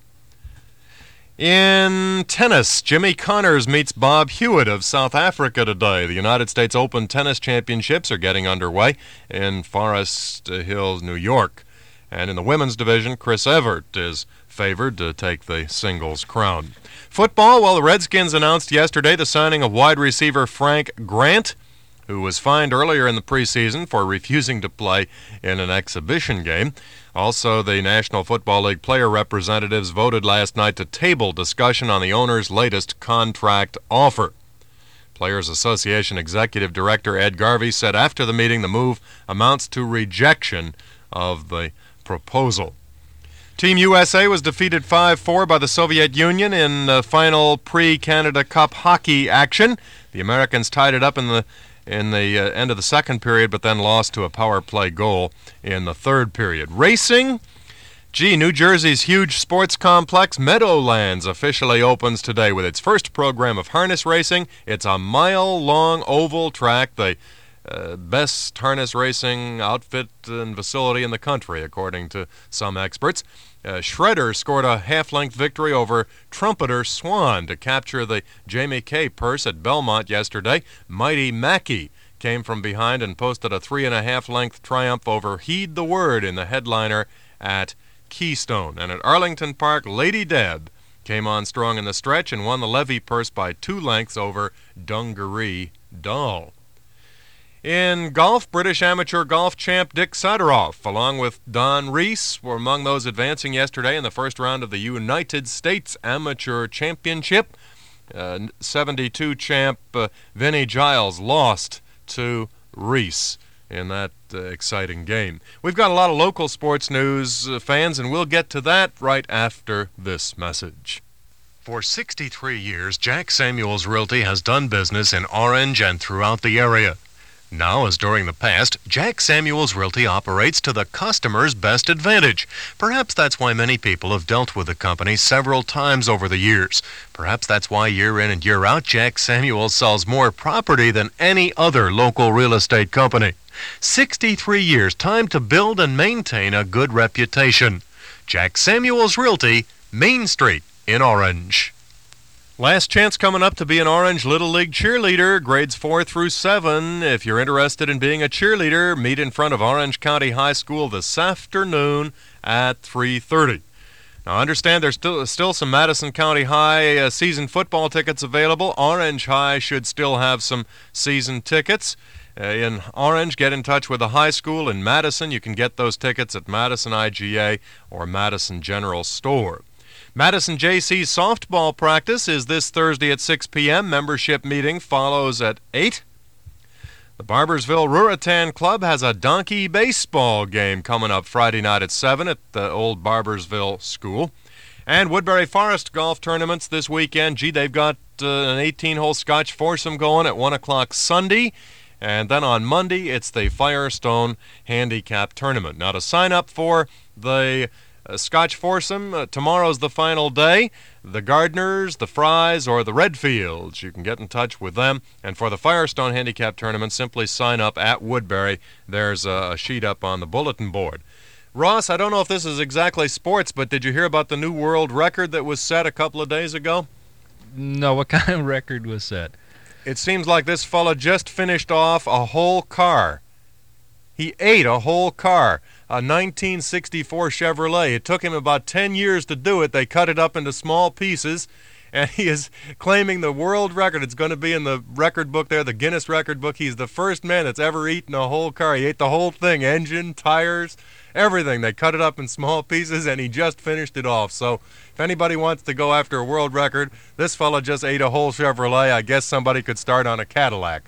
In tennis, Jimmy Connors meets Bob Hewitt of South Africa today. The United States Open Tennis Championships are getting underway in Forest Hills, New York. And in the women's division, Chris Evert is favored to take the singles crown. Football, well, the Redskins announced yesterday the signing of wide receiver Frank Grant, who was fined earlier in the preseason for refusing to play in an exhibition game. Also, the National Football League player representatives voted last night to table discussion on the owner's latest contract offer. Players Association Executive Director Ed Garvey said after the meeting the move amounts to rejection of the proposal. Team USA was defeated 5-4 by the Soviet Union in the final pre-Canada Cup hockey action. The Americans tied it up in the end of the second period, but then lost to a power play goal in the third period. Racing. New Jersey's huge sports complex, Meadowlands, officially opens today with its first program of harness racing. It's a mile-long oval track, the best harness racing outfit and facility in the country, according to some experts. Shredder scored a half-length victory over trumpeter Swan to capture the Jamie Kay purse at Belmont yesterday. Mighty Mackey came from behind and posted a 3.5-length triumph over Heed the Word in the headliner at Keystone. And at Arlington Park, Lady Deb came on strong in the stretch and won the Levy purse by 2 lengths over Dungaree Doll. In golf, British amateur golf champ Dick Sadaroff, along with Don Rees, were among those advancing yesterday in the first round of the United States Amateur Championship. 72 champ Vinnie Giles lost to Rees in that exciting game. We've got a lot of local sports news, fans, and we'll get to that right after this message. For 63 years, Jack Samuels Realty has done business in Orange and throughout the area. Now, as during the past, Jack Samuels Realty operates to the customer's best advantage. Perhaps that's why many people have dealt with the company several times over the years. Perhaps that's why year in and year out, Jack Samuels sells more property than any other local real estate company. 63 years, time to build and maintain a good reputation. Jack Samuels Realty, Main Street in Orange. Last chance coming up to be an Orange Little League cheerleader, grades 4 through 7. If you're interested in being a cheerleader, meet in front of Orange County High School this afternoon at 3:30. Now, I understand there's still some Madison County High season football tickets available. Orange High should still have some season tickets. In Orange, get in touch with the high school. In Madison, you can get those tickets at Madison IGA or Madison General Store. Madison JC's softball practice is this Thursday at 6 p.m. Membership meeting follows at 8. The Barbersville Ruritan Club has a donkey baseball game coming up Friday night at 7 at the old Barbersville School. And Woodbury Forest golf tournaments this weekend. They've got an 18-hole Scotch foursome going at 1 o'clock Sunday. And then on Monday, it's the Firestone Handicap Tournament. Now, to sign up for the Scotch foursome, tomorrow's the final day. The Gardners, the Fries, or the Redfields, you can get in touch with them. And for the Firestone Handicap Tournament, simply sign up at Woodbury. There's a sheet up on the bulletin board. Ross, I don't know if this is exactly sports, but did you hear about the new world record that was set a couple of days ago? No, what kind of record was set? It seems like this fella just finished off a whole car. He ate a whole car, a 1964 Chevrolet. It took him about 10 years to do it. They cut it up into small pieces, and he is claiming the world record. It's going to be in the record book there, the Guinness record book. He's the first man that's ever eaten a whole car. He ate the whole thing, engine, tires, everything. They cut it up in small pieces, and he just finished it off. So if anybody wants to go after a world record, this fella just ate a whole Chevrolet. I guess somebody could start on a Cadillac.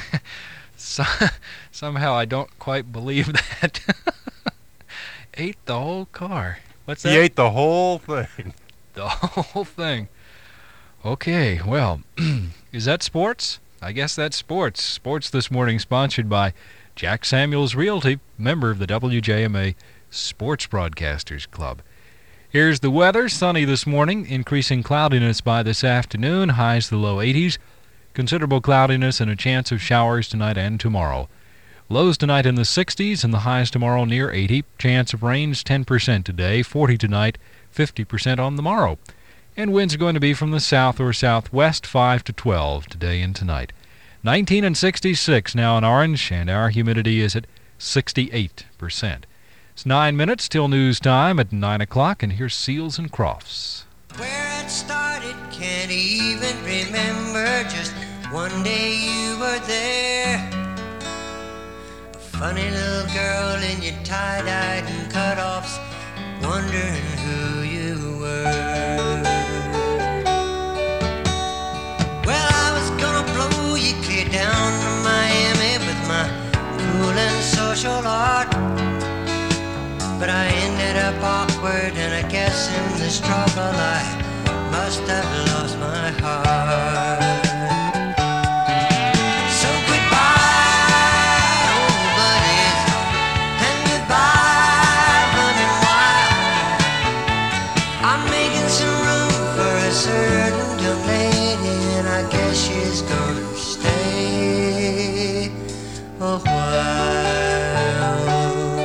Somehow I don't quite believe that. Ate the whole car. What's that? He ate the whole thing. The whole thing. Okay, well, is that sports? I guess that's sports. Sports this morning sponsored by Jack Samuels Realty, member of the WJMA Sports Broadcasters Club. Here's the weather. Sunny this morning, increasing cloudiness by this afternoon, highs the low 80s. Considerable cloudiness and a chance of showers tonight and tomorrow. Lows tonight in the 60s and the highs tomorrow near 80. Chance of rains 10% today, 40 tonight, 50% on the morrow. And winds are going to be from the south or southwest, 5 to 12 today and tonight. 19 and 66 now in Orange, and our humidity is at 68%. It's 9 minutes till news time at 9 o'clock, and here's Seals and Crofts. Where it started, can't even remember. Just one day you were there. Funny little girl in your tie-dyed and cut-offs, wondering who you were. Well, I was gonna blow you clear down to Miami with my cool and social art, but I ended up awkward, and I guess in the struggle I must have lost my heart. So goodbye, old buddies, and goodbye, running wild. I'm making some room for a certain young lady, and I guess she's gonna stay a while.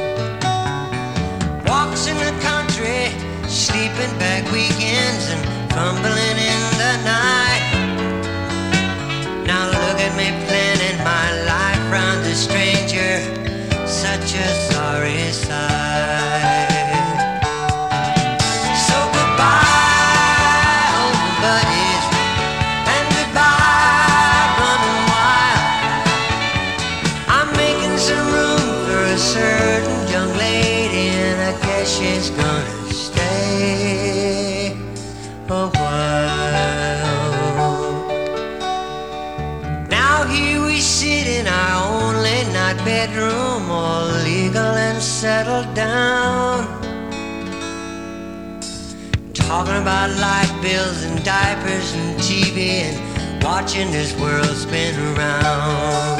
Walks in the country, sleeping back weekends and fumbling in the night. Now look at me planning my life round a stranger, such a sorry sight. So goodbye, old buddies, and goodbye, running wild. I'm making some room for a certain young lady, and I guess she's gonna stay a while. Now here we sit in our only night bedroom, all legal and settled down, talking about light bills and diapers and TV and watching this world spin around.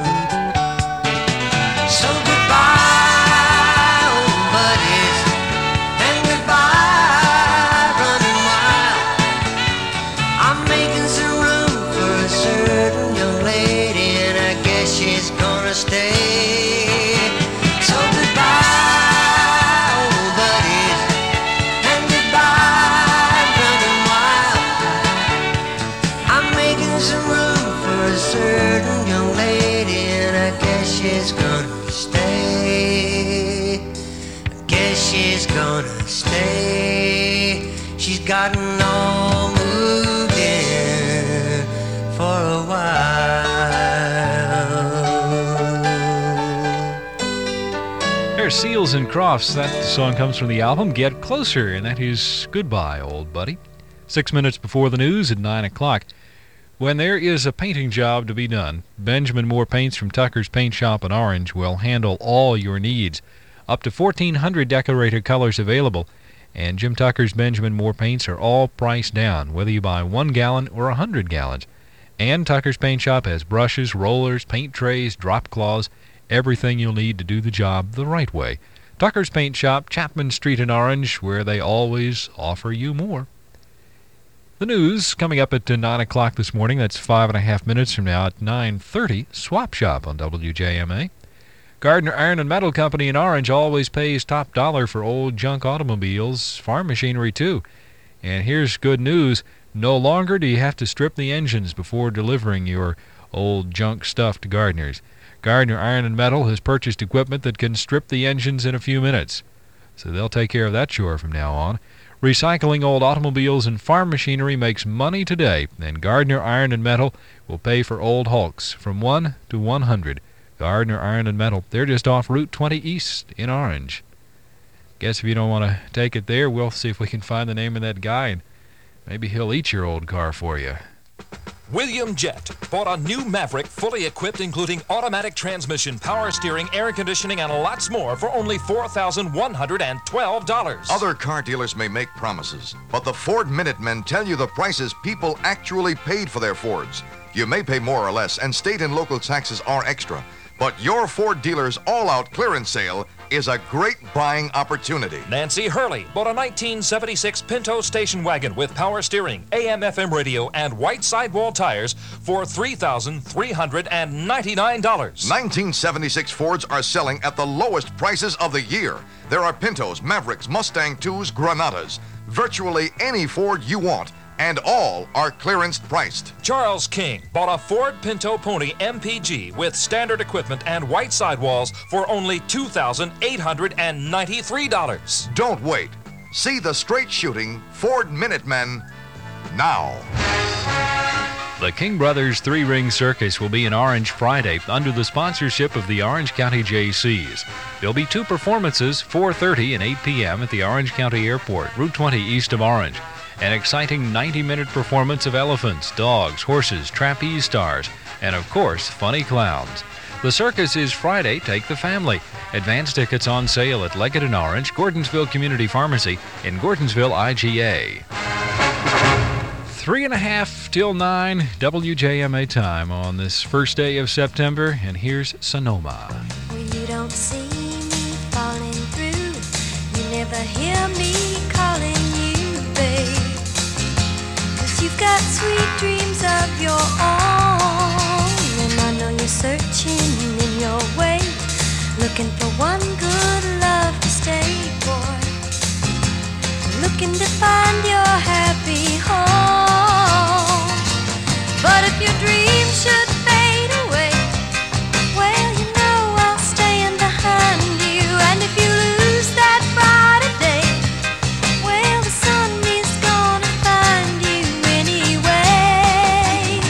So goodbye, old buddies, and goodbye, running wild. I'm making some room for a certain young lady, and I guess she's gonna stay. So goodbye, old buddies, and goodbye, running wild. I'm making some room for a certain young lady, and I guess she's gonna stay. I guess she's gonna stay. She's gotten all moved in for a while. There's Seals and Crofts. That song comes from the album Get Closer, and that is Goodbye, Old Buddy. 6 minutes before the news at 9 o'clock. When there is a painting job to be done, Benjamin Moore Paints from Tucker's Paint Shop in Orange will handle all your needs. Up to 1,400 decorated colors available, and Jim Tucker's Benjamin Moore Paints are all priced down, whether you buy 1 gallon or 100 gallons. And Tucker's Paint Shop has brushes, rollers, paint trays, drop cloths, everything you'll need to do the job the right way. Tucker's Paint Shop, Chapman Street in Orange, where they always offer you more. The news coming up at 9 o'clock this morning. That's 5.5 minutes from now. At 9:30, Swap Shop on WJMA. Gardner Iron and Metal Company in Orange always pays top dollar for old junk automobiles, farm machinery too. And here's good news. No longer do you have to strip the engines before delivering your old junk stuff to Gardner's. Gardner Iron and Metal has purchased equipment that can strip the engines in a few minutes. So they'll take care of that chore from now on. Recycling old automobiles and farm machinery makes money today, and Gardner Iron and Metal will pay for old hulks from 1 to 100. Gardner Iron and Metal, they're just off Route 20 East in Orange. Guess if you don't want to take it there, we'll see if we can find the name of that guy, and maybe he'll eat your old car for you. William Jett bought a new Maverick fully equipped, including automatic transmission, power steering, air conditioning, and lots more for only $4,112. Other car dealers may make promises, but the Ford Minutemen tell you the prices people actually paid for their Fords. You may pay more or less, and state and local taxes are extra, but your Ford dealer's all-out clearance sale is a great buying opportunity. Nancy Hurley bought a 1976 Pinto station wagon with power steering, AM/FM radio, and white sidewall tires for $3,399. 1976 Fords are selling at the lowest prices of the year. There are Pintos, Mavericks, Mustang IIs, Granadas, virtually any Ford you want, and all are clearance priced. Charles King bought a Ford Pinto Pony MPG with standard equipment and white sidewalls for only $2,893. Don't wait. See the straight-shooting Ford Minutemen now. The King Brothers Three-Ring Circus will be in Orange Friday under the sponsorship of the Orange County Jaycees. There'll be 2 performances, 4:30 and 8 p.m. at the Orange County Airport, Route 20 east of Orange. An exciting 90-minute performance of elephants, dogs, horses, trapeze stars, and of course, funny clowns. The circus is Friday. Take the family. Advance tickets on sale at Leggett & Orange, Gordonsville Community Pharmacy, in Gordonsville, IGA. 3:30 till 9, WJMA time on this first day of September, and here's Sonoma. When you don't see me falling through, you never hear me calling you, babe. 'Cause you've got sweet dreams of your own, and I know you're searching in your way, looking for one good love to stay for, looking to find your happy home. But if your dreams should fade away, well, you know I'll stand behind you. And if you lose that brighter day, well, the sun is gonna find you anyway.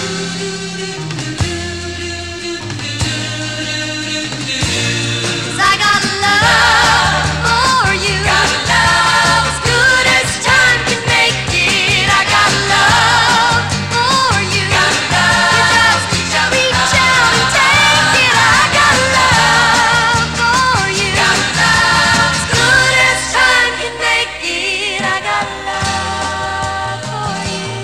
'Cause I got love for you, got love as good as time can make it. I got love for you, got love. You just reach out and take it. I got love for you, got love as good as time can make it. I got love for you.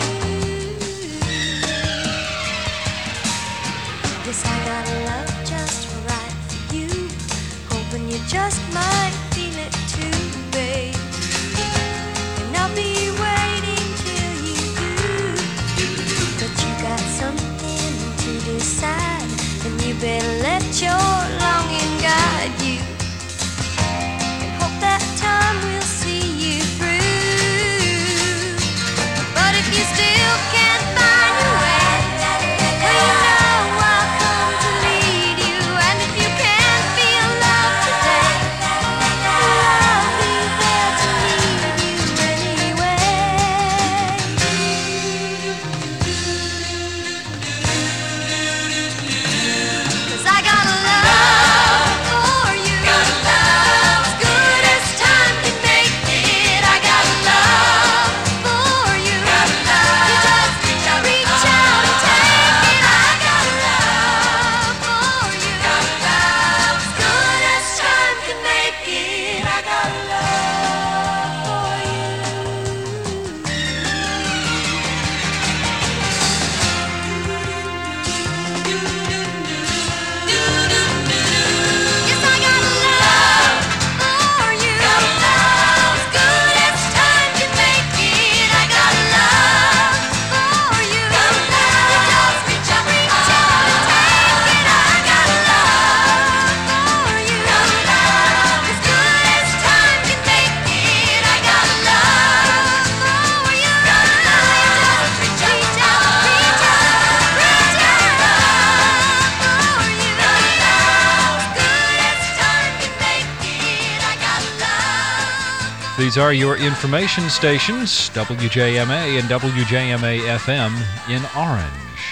Yes, I got love just right for you, hoping you just might feel it too, babe. And I'll be waiting till you do. But you got something to decide, and you better let your longing guide you. And hope that time will see you through. But if you still can't find your way, well, you know I'll come to lead you. And if you can't feel love today, I'll be there to lead you anyway. 'Cause I got love for you, got love as good as time can make it. I got love for you, got love. You just reach out and take it. I got love for you, got love as good as time can make it. I got love for you. Yes, I got love for you, got love as good as time can make it. I got love for you, got love. You just reach out and take it. I got love for you, got love as good as time can make it. I got love for you, got love. You just reach out for you, got love as good as time can make it. I got love. These are your information stations, WJMA and WJMA FM in Orange.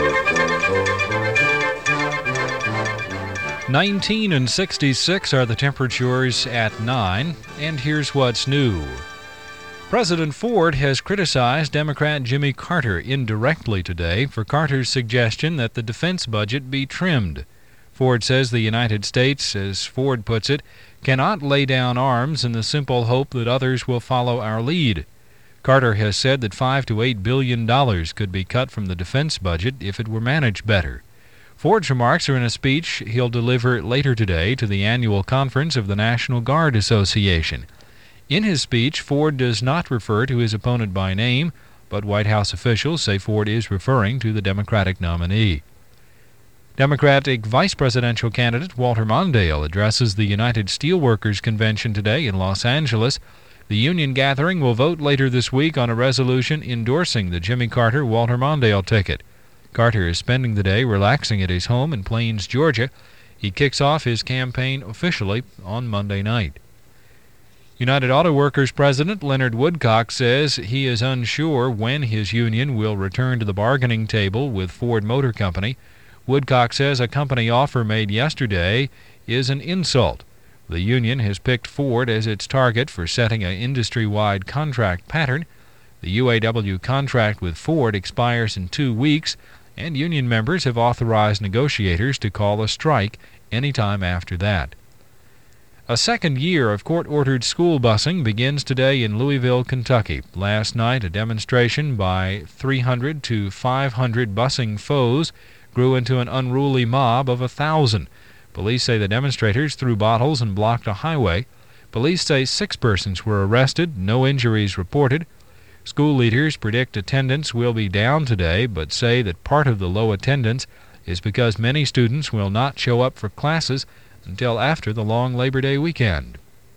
19 and 66 are the temperatures at 9, and here's what's new. President Ford has criticized Democrat Jimmy Carter indirectly today for Carter's suggestion that the defense budget be trimmed. Ford says the United States, as Ford puts it, cannot lay down arms in the simple hope that others will follow our lead. Carter has said that $5 to $8 billion could be cut from the defense budget if it were managed better. Ford's remarks are in a speech he'll deliver later today to the annual conference of the National Guard Association. In his speech, Ford does not refer to his opponent by name, but White House officials say Ford is referring to the Democratic nominee. Democratic vice presidential candidate Walter Mondale addresses the United Steelworkers Convention today in Los Angeles. The union gathering will vote later this week on a resolution endorsing the Jimmy Carter-Walter Mondale ticket. Carter is spending the day relaxing at his home in Plains, Georgia. He kicks off his campaign officially on Monday night. United Auto Workers President Leonard Woodcock says he is unsure when his union will return to the bargaining table with Ford Motor Company. Woodcock says a company offer made yesterday is an insult. The union has picked Ford as its target for setting an industry-wide contract pattern. The UAW contract with Ford expires in 2 weeks, and union members have authorized negotiators to call a strike anytime after that. A second year of court-ordered school busing begins today in Louisville, Kentucky. Last night, a demonstration by 300 to 500 busing foes grew into an unruly mob of 1,000. Police say the demonstrators threw bottles and blocked a highway. Police say 6 persons were arrested, no injuries reported. School leaders predict attendance will be down today, but say that part of the low attendance is because many students will not show up for classes until after the long Labor Day weekend.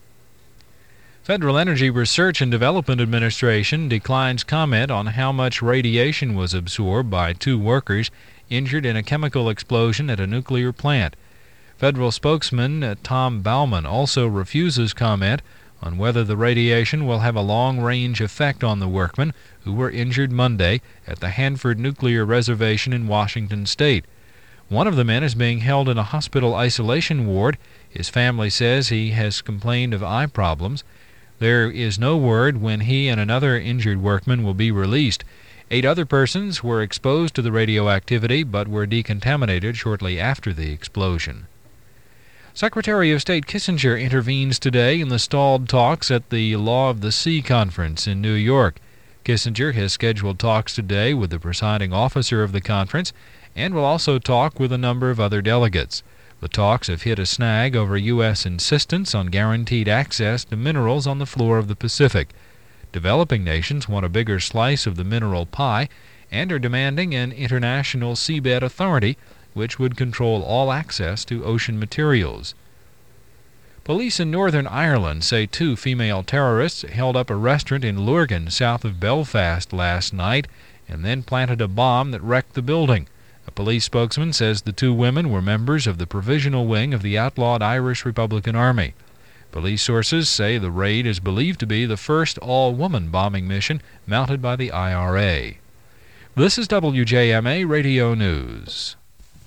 Federal Energy Research and Development Administration declines comment on how much radiation was absorbed by 2 workers injured in a chemical explosion at a nuclear plant. Federal spokesman Tom Baumann also refuses comment on whether the radiation will have a long-range effect on the workmen who were injured Monday at the Hanford Nuclear Reservation in Washington State. One of the men is being held in a hospital isolation ward. His family says he has complained of eye problems. There is no word when he and another injured workman will be released. 8 other persons were exposed to the radioactivity but were decontaminated shortly after the explosion. Secretary of State Kissinger intervenes today in the stalled talks at the Law of the Sea conference in New York. Kissinger has scheduled talks today with the presiding officer of the conference and will also talk with a number of other delegates. The talks have hit a snag over U.S. insistence on guaranteed access to minerals on the floor of the Pacific. Developing nations want a bigger slice of the mineral pie and are demanding an international seabed authority which would control all access to ocean materials. Police in Northern Ireland say 2 female terrorists held up a restaurant in Lurgan, south of Belfast, last night and then planted a bomb that wrecked the building. A police spokesman says the 2 women were members of the provisional wing of the outlawed Irish Republican Army. Police sources say the raid is believed to be the first all-woman bombing mission mounted by the IRA. This is WJMA Radio News.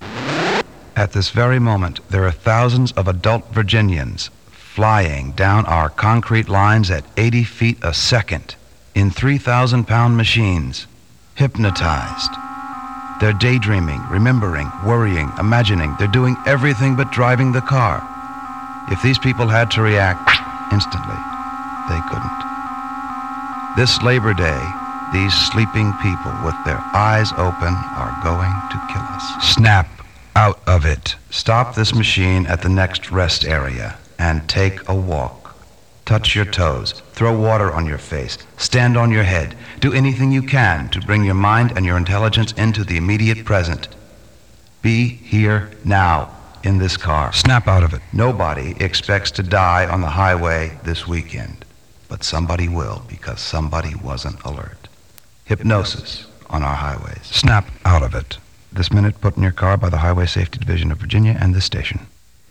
At this very moment, there are thousands of adult Virginians flying down our concrete lines at 80 feet a second in 3,000-pound machines, hypnotized. They're daydreaming, remembering, worrying, imagining. They're doing everything but driving the car. If these people had to react instantly, they couldn't. This Labor Day, these sleeping people with their eyes open are going to kill us. Snap out of it. Stop this machine at the next rest area and take a walk. Touch your toes. Throw water on your face. Stand on your head. Do anything you can to bring your mind and your intelligence into the immediate present. Be here now in this car. Snap out of it. Nobody expects to die on the highway this weekend, but somebody will because somebody wasn't alert. Hypnosis on our highways. Snap out of it. This minute put in your car by the Highway Safety Division of Virginia and this station.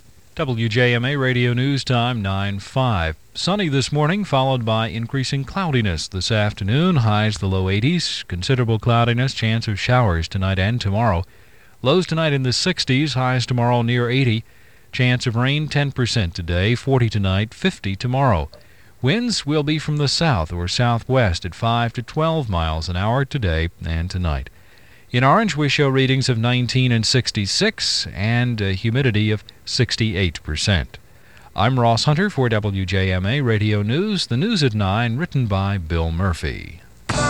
WJMA Radio News Time 9:05. Sunny this morning, followed by increasing cloudiness this afternoon. Highs the low 80s. Considerable cloudiness, chance of showers tonight and tomorrow. Lows tonight in the 60s, highs tomorrow near 80. Chance of rain 10% today, 40 tonight, 50 tomorrow. Winds will be from the south or southwest at 5 to 12 miles an hour today and tonight. In Orange, we show readings of 19 and 66 and a humidity of 68%. I'm Ross Hunter for WJMA Radio News. The News at 9, written by Bill Murphy.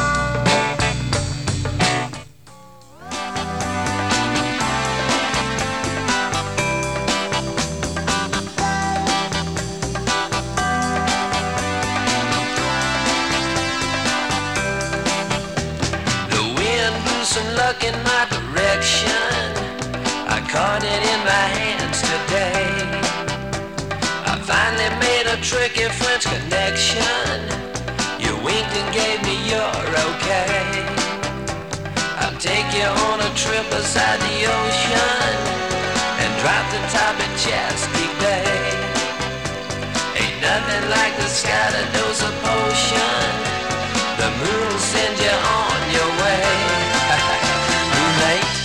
Luck in my direction, I caught it in my hands today. I finally made a tricky French connection. You winked and gave me your okay. I'll take you on a trip beside the ocean and drop the top at Chesapeake Bay. Ain't nothing like the got a dose of potion. The moon will send you on your way. Moonlight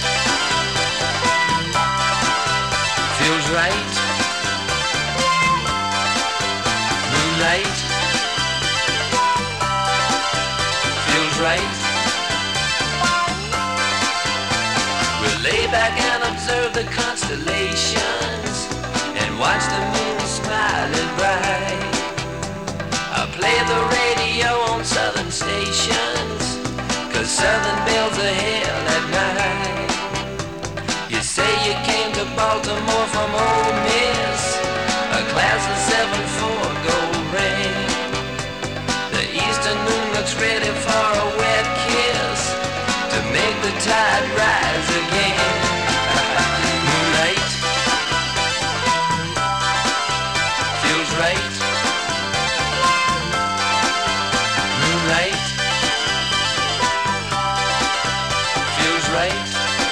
feels right. Moonlight feels right. We'll lay back and observe the constellations and watch the moon smiling bright. I play the radio on southern stations, 'cause southern bells are hell at night. You say you came to Baltimore from Ole Miss, a class of 7-4 gold ring. The eastern moon looks ready for a wet kiss to make the tide rise again. Moonlight feels right. Moonlight feels right.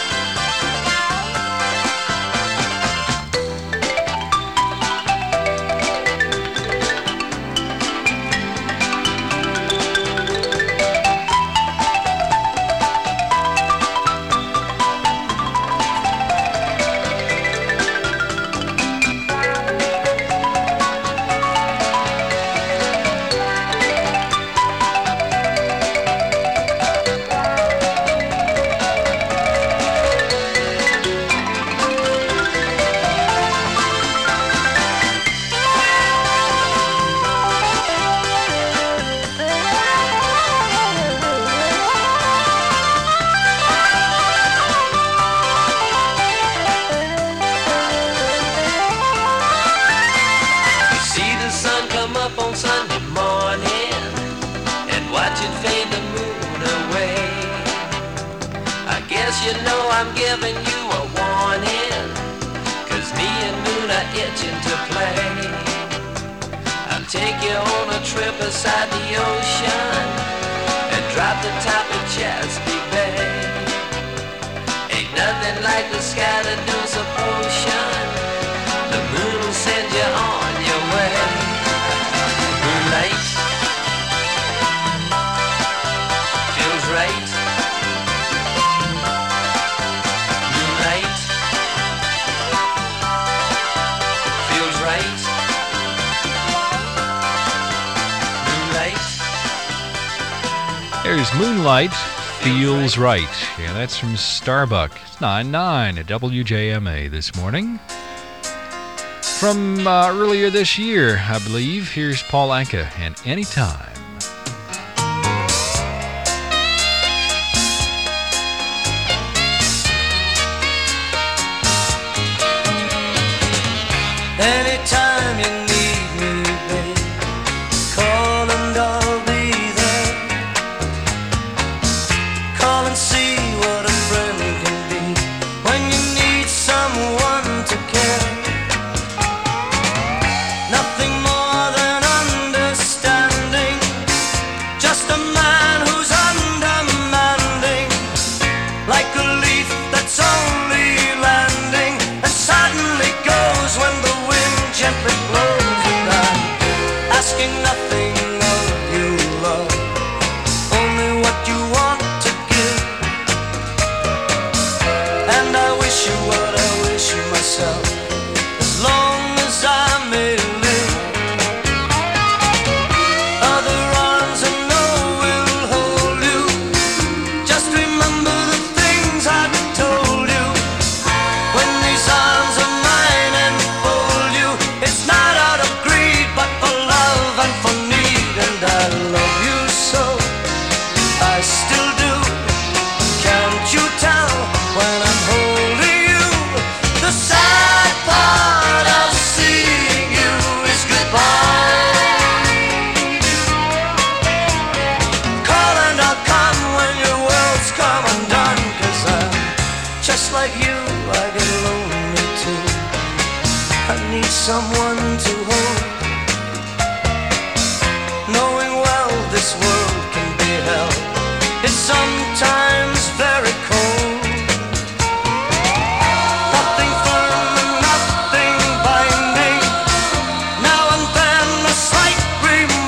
You know I'm giving you a warning, 'cause me and Moon are itching to play. I'll take you on a trip beside the ocean and drop the top of Chesapeake Bay. Ain't nothing like the scattered dose of potion. The moon will send you on your way. Moonlight feels right. There's Moonlight Feels Right. Yeah, that's from Starbuck. It's 9-9 at WJMA this morning. From earlier this year, I believe, here's Paul Anka and Anytime. Anytime you need me, babe, call and I'll be there. Call and see what a friend can be when you need someone to care. Nothing more than understanding, just a man who's undemanding, like a leaf that's only landing and suddenly goes when the gently blows, and I'm asking nothing of you, love, only what you want to give. And I wish you what I wish you myself, as long as I may live. Other arms I know will hold you, just remember the things I told you. When these arms are mine enfold you, it's not out of greed, but for love and for need. And I love you so, I still do. Can't you tell when I'm holding you? The sad part of seeing you is goodbye. Call and I'll come when your world's come undone, 'cause I'm just like you, I get lonely too. I need someone to hold, knowing well this world can be held. It's sometimes very cold. Nothing firm and nothing binding, now and then a slight reminder.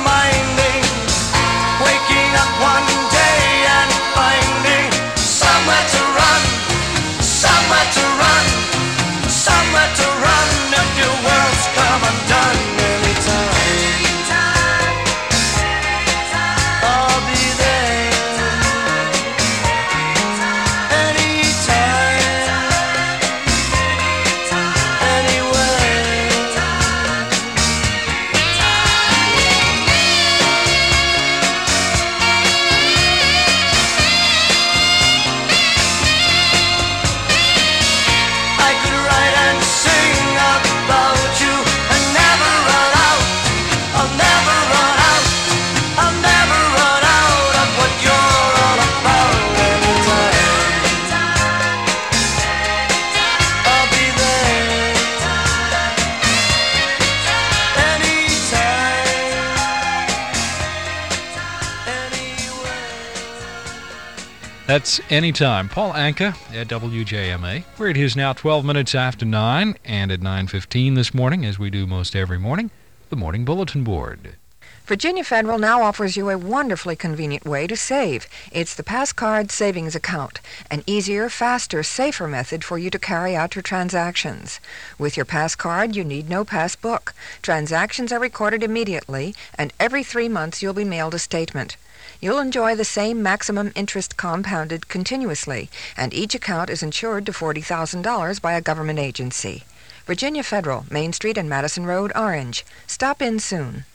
That's anytime. Paul Anka at WJMA. Where it is now 12 minutes after 9, and at 9:15 this morning, as we do most every morning, the Morning Bulletin Board. Virginia Federal now offers you a wonderfully convenient way to save. It's the Passcard Savings Account, an easier, faster, safer method for you to carry out your transactions. With your Passcard, you need no passbook. Transactions are recorded immediately, and every 3 months you'll be mailed a statement. You'll enjoy the same maximum interest compounded continuously, and each account is insured to $40,000 by a government agency. Virginia Federal, Main Street and Madison Road, Orange. Stop in soon.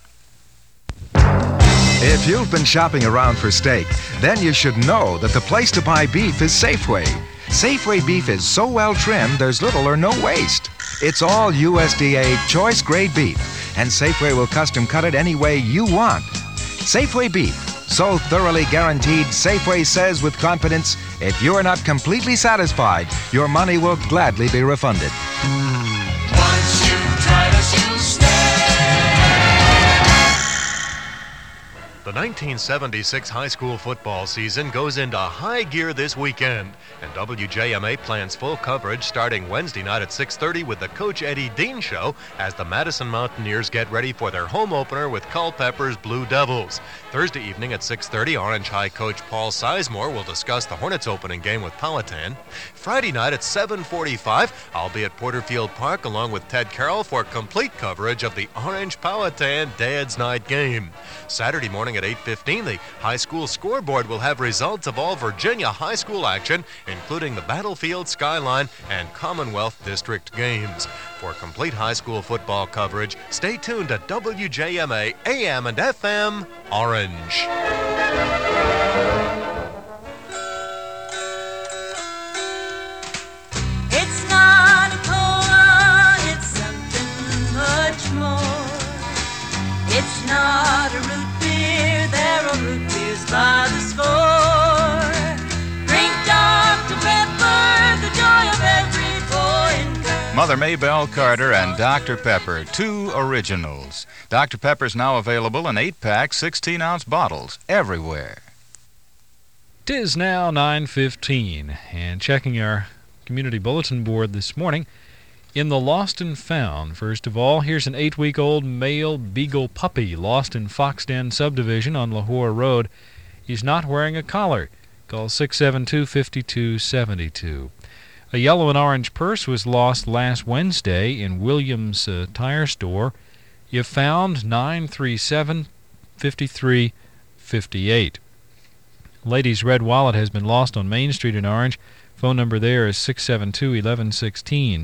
If you've been shopping around for steak, then you should know that the place to buy beef is Safeway. Safeway beef is so well trimmed, there's little or no waste. It's all USDA choice grade beef, and Safeway will custom cut it any way you want. Safeway beef, so thoroughly guaranteed, Safeway says with confidence, if you're not completely satisfied, your money will gladly be refunded. Once you've tried us, you'll stay. The 1976 high school football season goes into high gear this weekend, and WJMA plans full coverage starting Wednesday night at 6:30 with the Coach Eddie Dean Show as the Madison Mountaineers get ready for their home opener with Culpeper's Blue Devils. Thursday evening at 6:30, Orange High coach Paul Sizemore will discuss the Hornets opening game with Powhatan. Friday night at 7:45, I'll be at Porterfield Park along with Ted Carroll for complete coverage of the Orange Powhatan Dad's Night game. Saturday morning at 8:15, the high school scoreboard will have results of all Virginia high school action, including the Battlefield, Skyline, and Commonwealth District games. For complete high school football coverage, stay tuned to WJMA AM and FM Orange. It's not a cola, it's something much more. It's not a root beer, there are root beers by the score. Drink Dr. Pepper, the joy of every boy and girl. Mother Maybelle Carter and Dr. Pepper, two originals. Dr. Pepper's now available in 8-pack, 16-ounce bottles everywhere. 'Tis now 9:15, and checking our community bulletin board this morning, in the Lost and Found, first of all, here's an 8-week-old male beagle puppy lost in Foxden subdivision on Lahore Road. He's not wearing a collar. Call 672-5272. A yellow and orange purse was lost last Wednesday in Williams Tire Store. You found 937-5358. Lady's red wallet has been lost on Main Street in Orange. Phone number there is 672-1116,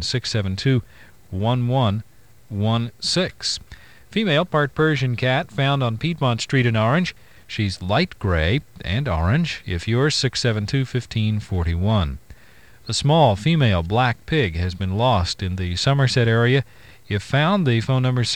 672-1116. Female, part Persian cat, found on Piedmont Street in Orange. She's light gray and orange. If yours, 672-1541. A small female black pig has been lost in the Somerset area. If found, the phone number is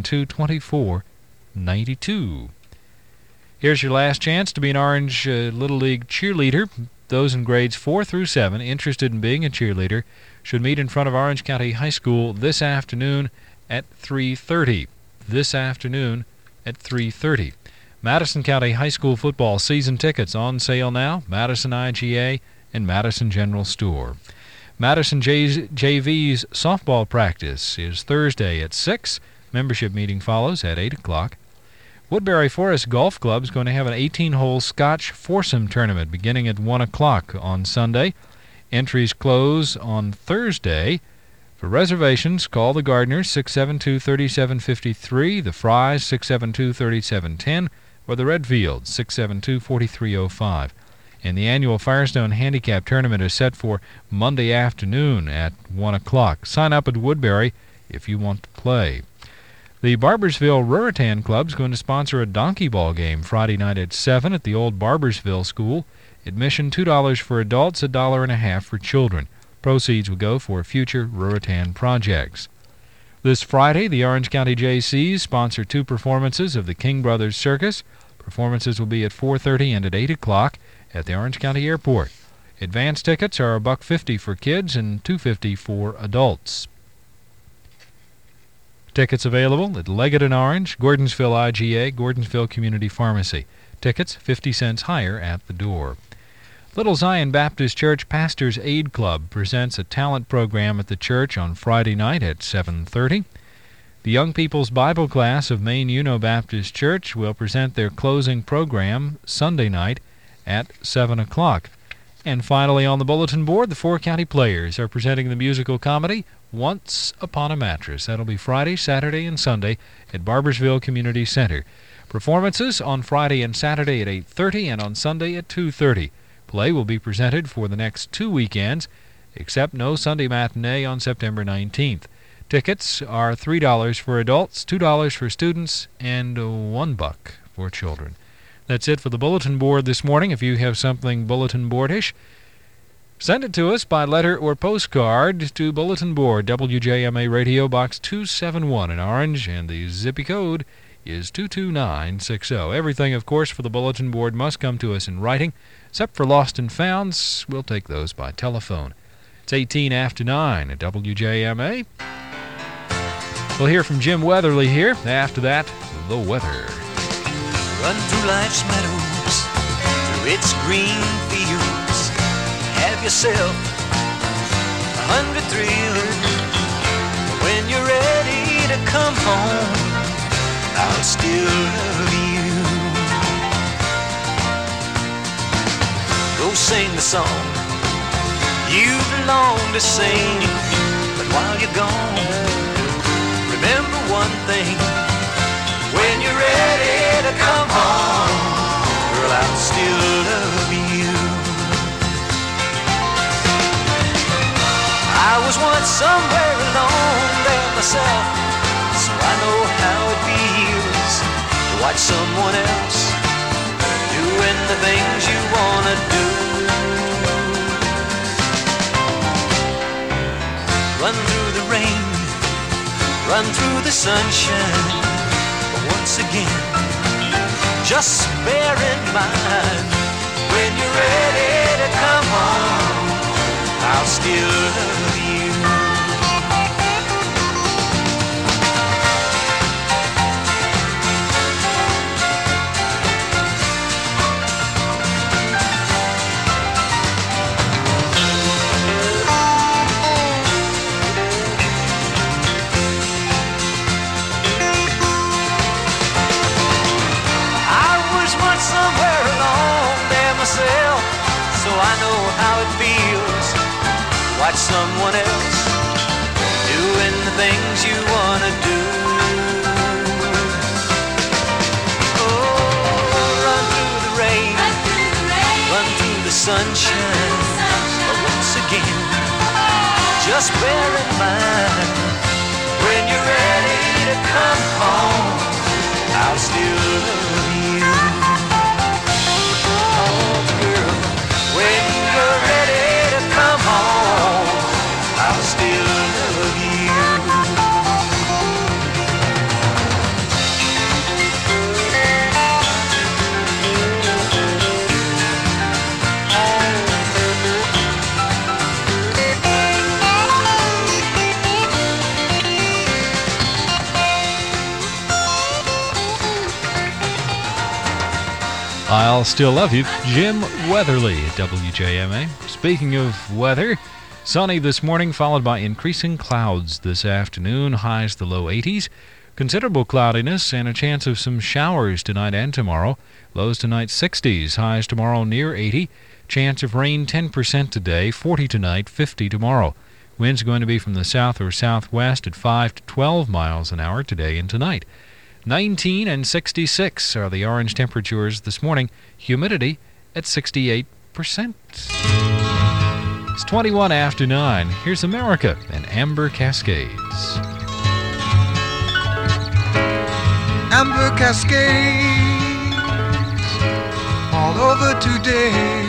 672-2492. Here's your last chance to be an Orange Little League cheerleader. Those in grades 4 through 7 interested in being a cheerleader should meet in front of Orange County High School this afternoon at 3:30. This afternoon at 3:30. Madison County High School football season tickets on sale now. Madison IGA and Madison General Store. Madison JV's softball practice is Thursday at 6. Membership meeting follows at 8 o'clock. Woodbury Forest Golf Club is going to have an 18-hole Scotch foursome tournament beginning at 1 o'clock on Sunday. Entries close on Thursday. For reservations, call the Gardners, 672-3753, the Fries, 672-3710, or the Redfields, 672-4305. And the annual Firestone Handicap Tournament is set for Monday afternoon at 1 o'clock. Sign up at Woodbury if you want to play. The Barbersville Ruritan Club is going to sponsor a donkey ball game Friday night at 7 at the old Barbersville School. Admission $2 for adults, $1.50 for children. Proceeds will go for future Ruritan projects. This Friday, the Orange County JCs sponsor 2 performances of the King Brothers Circus. Performances will be at 4:30 and at 8 o'clock at the Orange County Airport. Advance tickets are $1.50 for kids and $2.50 for adults. Tickets available at Leggett & Orange, Gordonsville IGA, Gordonsville Community Pharmacy. Tickets 50 cents higher at the door. Little Zion Baptist Church Pastors Aid Club presents a talent program at the church on Friday night at 7:30. The Young People's Bible Class of Maine Uno Baptist Church will present their closing program Sunday night at 7 o'clock. And finally, on the bulletin board, the Four County Players are presenting the musical comedy Once Upon a Mattress. That'll be Friday, Saturday, and Sunday at Barboursville Community Center. Performances on Friday and Saturday at 8:30 and on Sunday at 2:30. Play will be presented for the next 2 weekends, except no Sunday matinee on September 19th. Tickets are $3 for adults, $2 for students, and $1 for children. That's it for the bulletin board this morning. If you have something bulletin boardish, send it to us by letter or postcard to Bulletin Board, WJMA Radio Box 271 in Orange, and the zippy code is 22960. Everything, of course, for the bulletin board must come to us in writing, except for lost and founds. We'll take those by telephone. It's 18 after 9 at WJMA. We'll hear from Jim Weatherly here. After that, the weather. Run through life's meadows, through its green fields. Have yourself 100 thrills. When you're ready to come home, I'll still love you. Go sing the song you belong to sing. But while you're gone, remember one thing. When you're ready to come home, girl, I'll still love you. I was once somewhere alone there myself, so I know how it feels to watch someone else doing the things you wanna do. Run through the rain, run through the sunshine. Once again, just bear in mind, when you're ready to come home, I'll still love you. Somewhere alone there myself, so I know how it feels to watch someone else doing the things you wanna do. Oh, run through the rain, run through the sunshine. But once again, just bear in mind, when you're ready to come home, I'll still love you. When you're ready to come home, I'll still love you. I'll Still Love You, Jim Weatherly at WJMA. Speaking of weather, sunny this morning followed by increasing clouds this afternoon, highs the low 80s. Considerable cloudiness and a chance of some showers tonight and tomorrow. Lows tonight 60s, highs tomorrow near 80. Chance of rain 10% today, 40 tonight, 50 tomorrow. Winds going to be from the south or southwest at 5 to 12 miles an hour today and tonight. 19 and 66 are the orange temperatures this morning. Humidity at 68%. It's 21 after 9. Here's America and Amber Cascades. Amber Cascades all over today.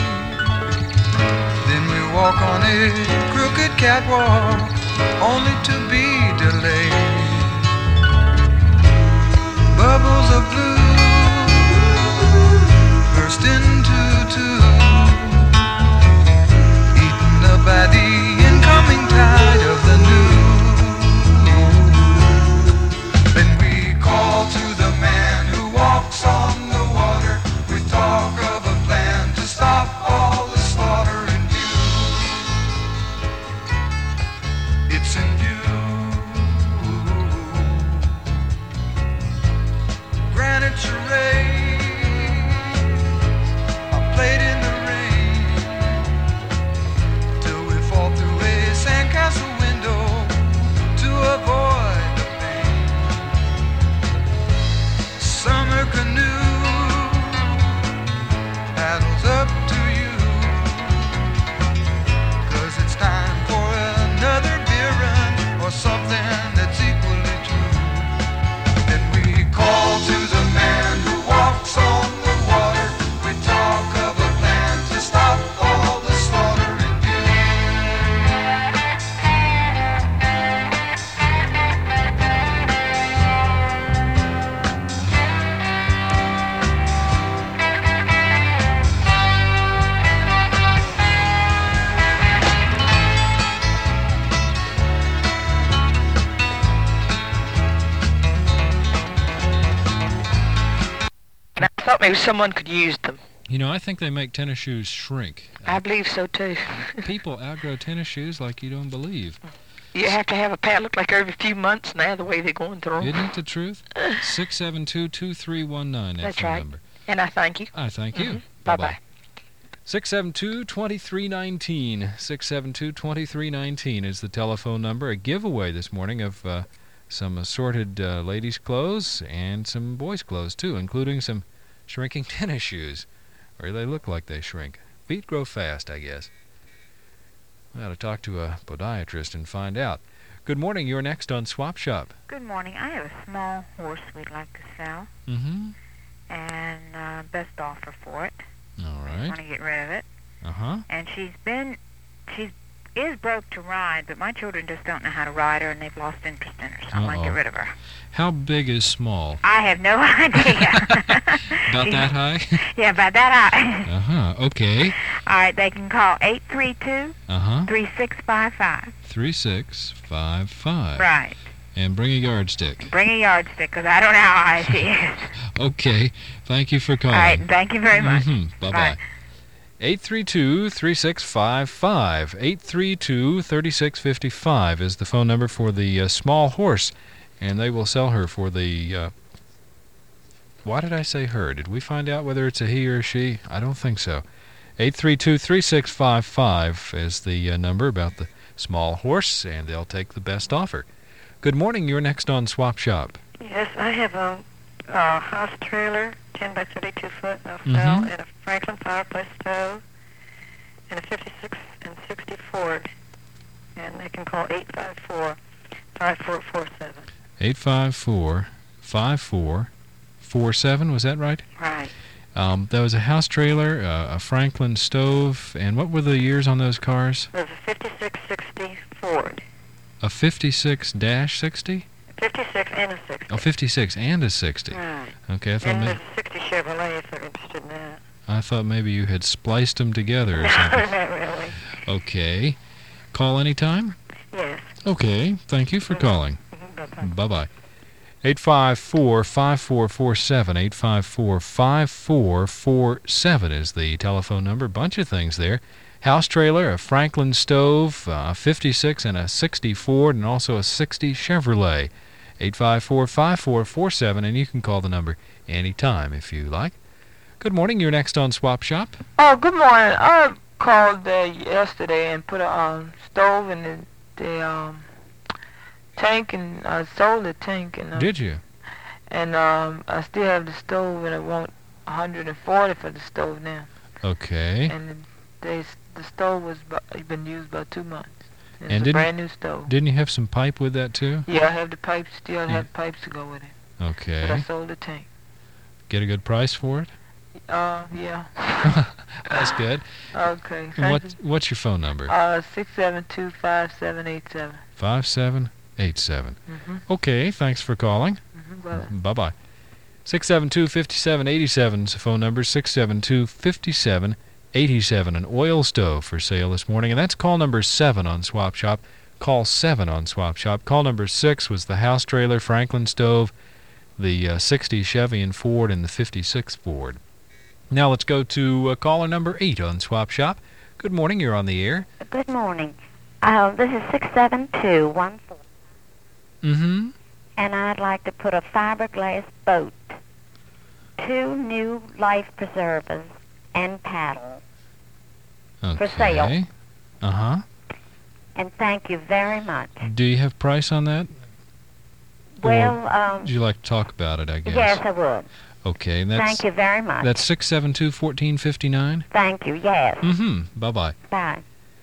Then we walk on a crooked catwalk only to be delayed. Bubbles of blue burst into two, eaten up by the incoming tide of the new. Then we call to the man who walks on the water. We talk of a plan to stop all Maybe someone could use them. You know, I think they make tennis shoes shrink. I believe so, too. People outgrow tennis shoes like you don't believe. You have to have a pair look like every few months now, the way they're going through 'em. Isn't it the truth? 672-2319, That's the right. number. And I thank you. I thank you. Mhm. Bye-bye. 672-2319. 672-2319 is the telephone number. A giveaway this morning of some assorted ladies' clothes and some boys' clothes, too, including some shrinking tennis shoes, or they look like they shrink. Feet grow fast, I guess. I ought to talk to a podiatrist and find out. Good morning. You're next on Swap Shop. Good morning. I have a small horse we'd like to sell, Mm-hmm. and best offer for it. All I right. want to get rid of it. Uh-huh. And she is broke to ride, but my children just don't know how to ride her, and they've lost interest in her, so I want to get rid of her. How big is small? I have no idea. About that high? Yeah, about that high. Uh-huh. Okay. All right, they can call 832 Uh-huh. 3655. 3655. Right. And bring a yardstick. Bring a yardstick, because I don't know how high she is. Okay. Thank you for calling. All right, thank you very much. Bye-bye. Bye. 832-3655. 832-3655 is the phone number for the small horse. And they will sell her for the... why did I say her? Did we find out whether it's a he or a she? I don't think so. 832-3655 is the number about the small horse, and they'll take the best offer. Good morning. You're next on Swap Shop. Yes, I have a house trailer, 10 by 32 foot, no Mhm. cell, and a Franklin fireplace stove, and a 56 and 60 Ford. And they can call 854-5447. 854-5447, was that right? Right. There was a house trailer, a Franklin stove, and what were the years on those cars? There's a 5660 Ford. A 56-60? 56 and a 60. Oh, 56 and a 60. Right. Okay, I thought, And there's a 60 Chevrolet if they're interested in that. I thought maybe you had spliced them together or No, something. not really. Okay. Call anytime? Yes. Okay, thank you for calling. Bye-bye. Bye-bye. 854-5447. 854-5447 is the telephone number. Bunch of things there. House trailer, a Franklin stove, a 56 and a 60 Ford, and also a 60 Chevrolet. 854-5447, and you can call the number anytime if you like. Good morning. You're next on Swap Shop. Oh, good morning. I called yesterday and put a stove in the tank, and I sold the tank. And Did you? And I still have the stove, and I want $140 for the stove now. Okay. And the stove was been used about 2 months. And And it's a brand new stove. Didn't you have some pipe with that too? Yeah, I have the pipes. Still have pipes to go with it. But I Okay. sold the tank. Get a good price for it? Yeah. That's good. Okay. And Thank you. what's your phone number? 672-5787. 5787. Mhm. Okay, thanks for calling. Bye. Bye-bye. 672-5787 is the phone number. 672-5787. An oil stove for sale this morning, and that's call number 7 on Swap Shop. Call 7 on Swap Shop. Call number 6 was the house trailer, Franklin stove, the 60 Chevy and Ford, and the 56 Ford. Now let's go to caller number 8 on Swap Shop. Good morning. You're on the air. Good morning. This is 67214, Mm-hmm. and I'd like to put a fiberglass boat, 2 new life preservers, and paddles for sale. Okay. Uh-huh. And thank you very much. Do you have price on that? Well, Would you like to talk about it, I guess? yes, I would. Okay. And that's, Thank you very much. That's 672-1459? Thank you, yes. Mm-hmm. Bye-bye. Bye.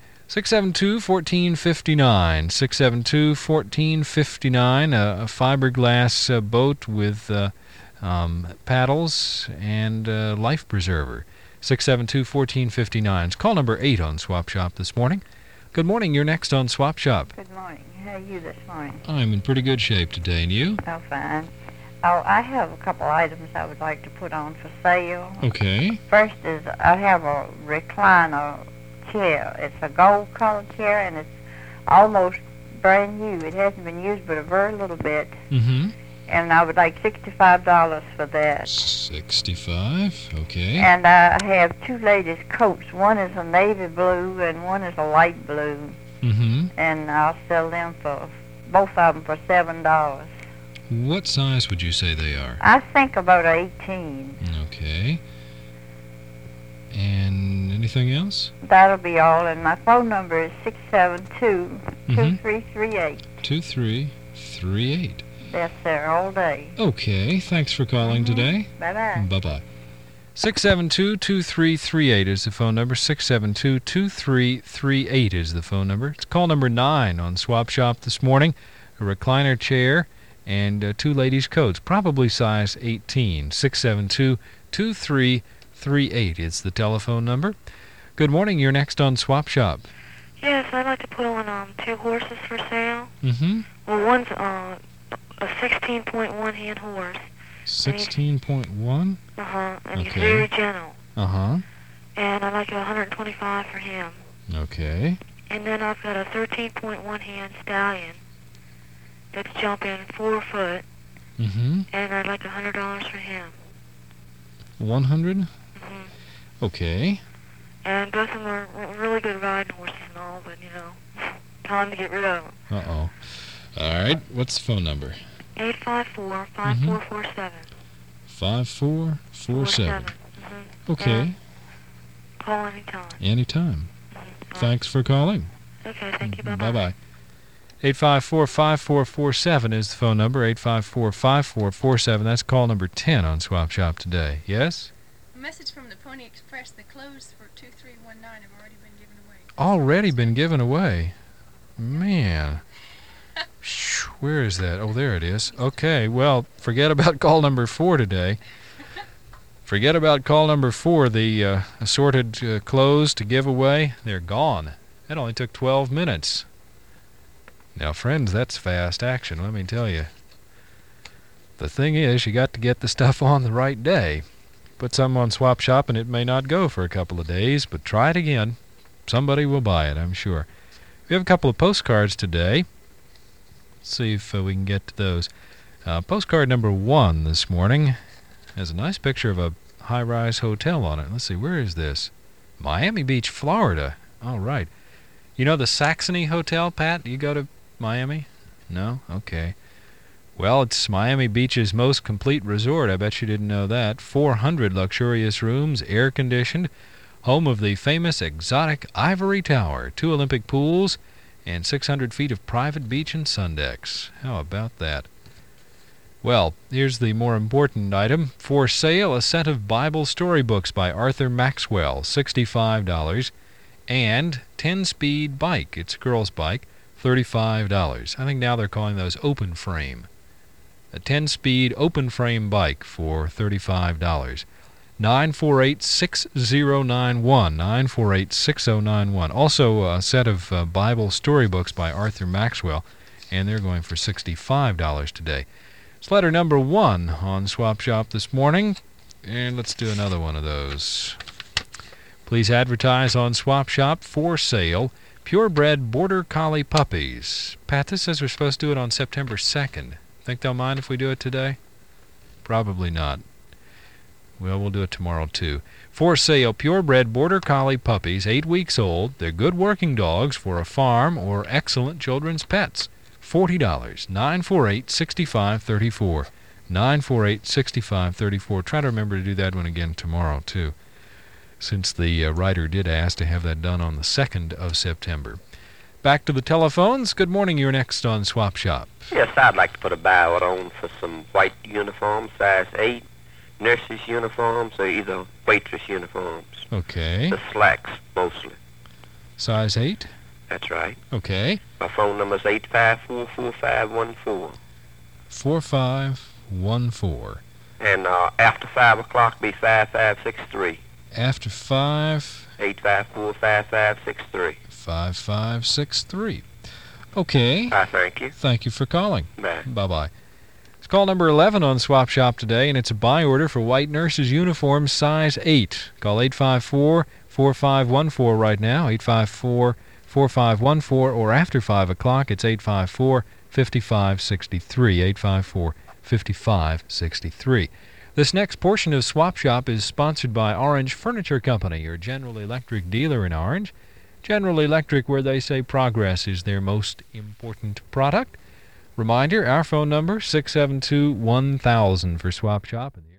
672-1459. 672-1459. A fiberglass boat with paddles and life preserver. 672-1459. It's call number 8 on Swap Shop this morning. Good morning. You're next on Swap Shop. Good morning. How are you this morning? I'm in pretty good shape today, and you? Oh, fine. Oh, I have a couple items I would like to put on for sale. Okay. First is I have a recliner chair. It's a gold-colored chair, and it's almost brand new. It hasn't been used but a very little bit. Mm-hmm. and I would like $65 for that. 65, okay. And I have two ladies' coats. One is a navy blue and one is a light blue. Mm-hmm. And I'll sell them for, both of them for $7. What size would you say they are? I think about 18. Okay. And anything else? That'll be all, and my phone number is 672-2338. 2338. That's there all day. Okay, thanks for calling today. Bye-bye. Bye-bye. 672-2338 is the phone number. 672-2338 is the phone number. It's call number 9 on Swap Shop this morning. A recliner chair and two ladies' coats, probably size 18. 672-2338 is the telephone number. Good morning. You're next on Swap Shop. Yes, I'd like to put on 2 horses for sale. Mm-hmm. Well, one's a 16.1 hand horse. 16.1? Uh-huh, and Okay. he's very gentle. Uh-huh. And I'd like $125 for him. Okay. And then I've got a 13.1 hand stallion that's jumping 4 foot, Mm-hmm. and I'd like $100 for him. 100? Mm-hmm. Okay. And both of them are really good riding horses and all, but, time to get rid of them. Uh-oh. All right. What's the phone number? 854-5447. 5447. Mm-hmm. Okay. Call anytime. Anytime. Thanks for calling. Okay, thank you. Bye-bye. Bye-bye. 854-5447 is the phone number. 854-5447. That's call number 10 on Swap Shop today. Yes? A message from the Pony Express. The clothes for 2319 have already been given away. Already been given away. Man. Where is that? Oh, there it is. Okay, well, forget about call number 4 today. Forget about call number 4. The assorted clothes to give away, they're gone. That only took 12 minutes. Now, friends, that's fast action, let me tell you. The thing is, you got to get the stuff on the right day. Put some on Swap Shop and it may not go for a couple of days, but try it again. Somebody will buy it, I'm sure. We have a couple of postcards today. Let's see if we can get to those. Postcard number 1 this morning has a nice picture of a high-rise hotel on it. Let's see, where is this? Miami Beach, Florida. All right. You know the Saxony Hotel, Pat? You go to Miami? No? Okay. Well, it's Miami Beach's most complete resort. I bet you didn't know that. 400 luxurious rooms, air-conditioned, home of the famous exotic Ivory Tower, 2 Olympic pools, and 600 feet of private beach and sun decks. How about that? Well, here's the more important item. For sale, a set of Bible storybooks by Arthur Maxwell, $65. And 10-speed bike. It's a girl's bike, $35. I think now they're calling those open frame. A 10-speed open frame bike for $35. 948-6091. 948-6091. Also a set of Bible storybooks by Arthur Maxwell, and they're going for $65 today. It's letter number 1 on Swap Shop this morning, and let's do another one of those. Please advertise on Swap Shop. For sale, purebred Border Collie puppies. Pat, this says we're supposed to do it on September 2nd. Think they'll mind if we do it today? Probably not. Well, we'll do it tomorrow, too. For sale, purebred Border Collie puppies, 8 weeks old. They're good working dogs for a farm or excellent children's pets. $40. 948-6534. 948-6534. Try to remember to do that one again tomorrow, too, since the writer did ask to have that done on the 2nd of September. Back to the telephones. Good morning. You're next on Swap Shop. Yes, I'd like to put a buyout on for some white uniforms, size 8, nurses' uniforms, or either waitress uniforms. Okay. The slacks, mostly. Size 8? That's right. Okay. My phone number is 854-4514. 4514. And after 5 o'clock, be 5563. After 5... 854-5563. 5563. Okay. Thank you. Thank you for calling. Bye. Bye-bye. It's call number 11 on Swap Shop today, and it's a buy order for white nurses' uniforms, size 8. Call 854-4514 right now, 854-4514, or after 5 o'clock, it's 854-5563, 5563. This next portion of Swap Shop is sponsored by Orange Furniture Company, your General Electric dealer in Orange. General Electric, where they say progress is their most important product. Reminder, our phone number, 672-1000 for Swap Shop.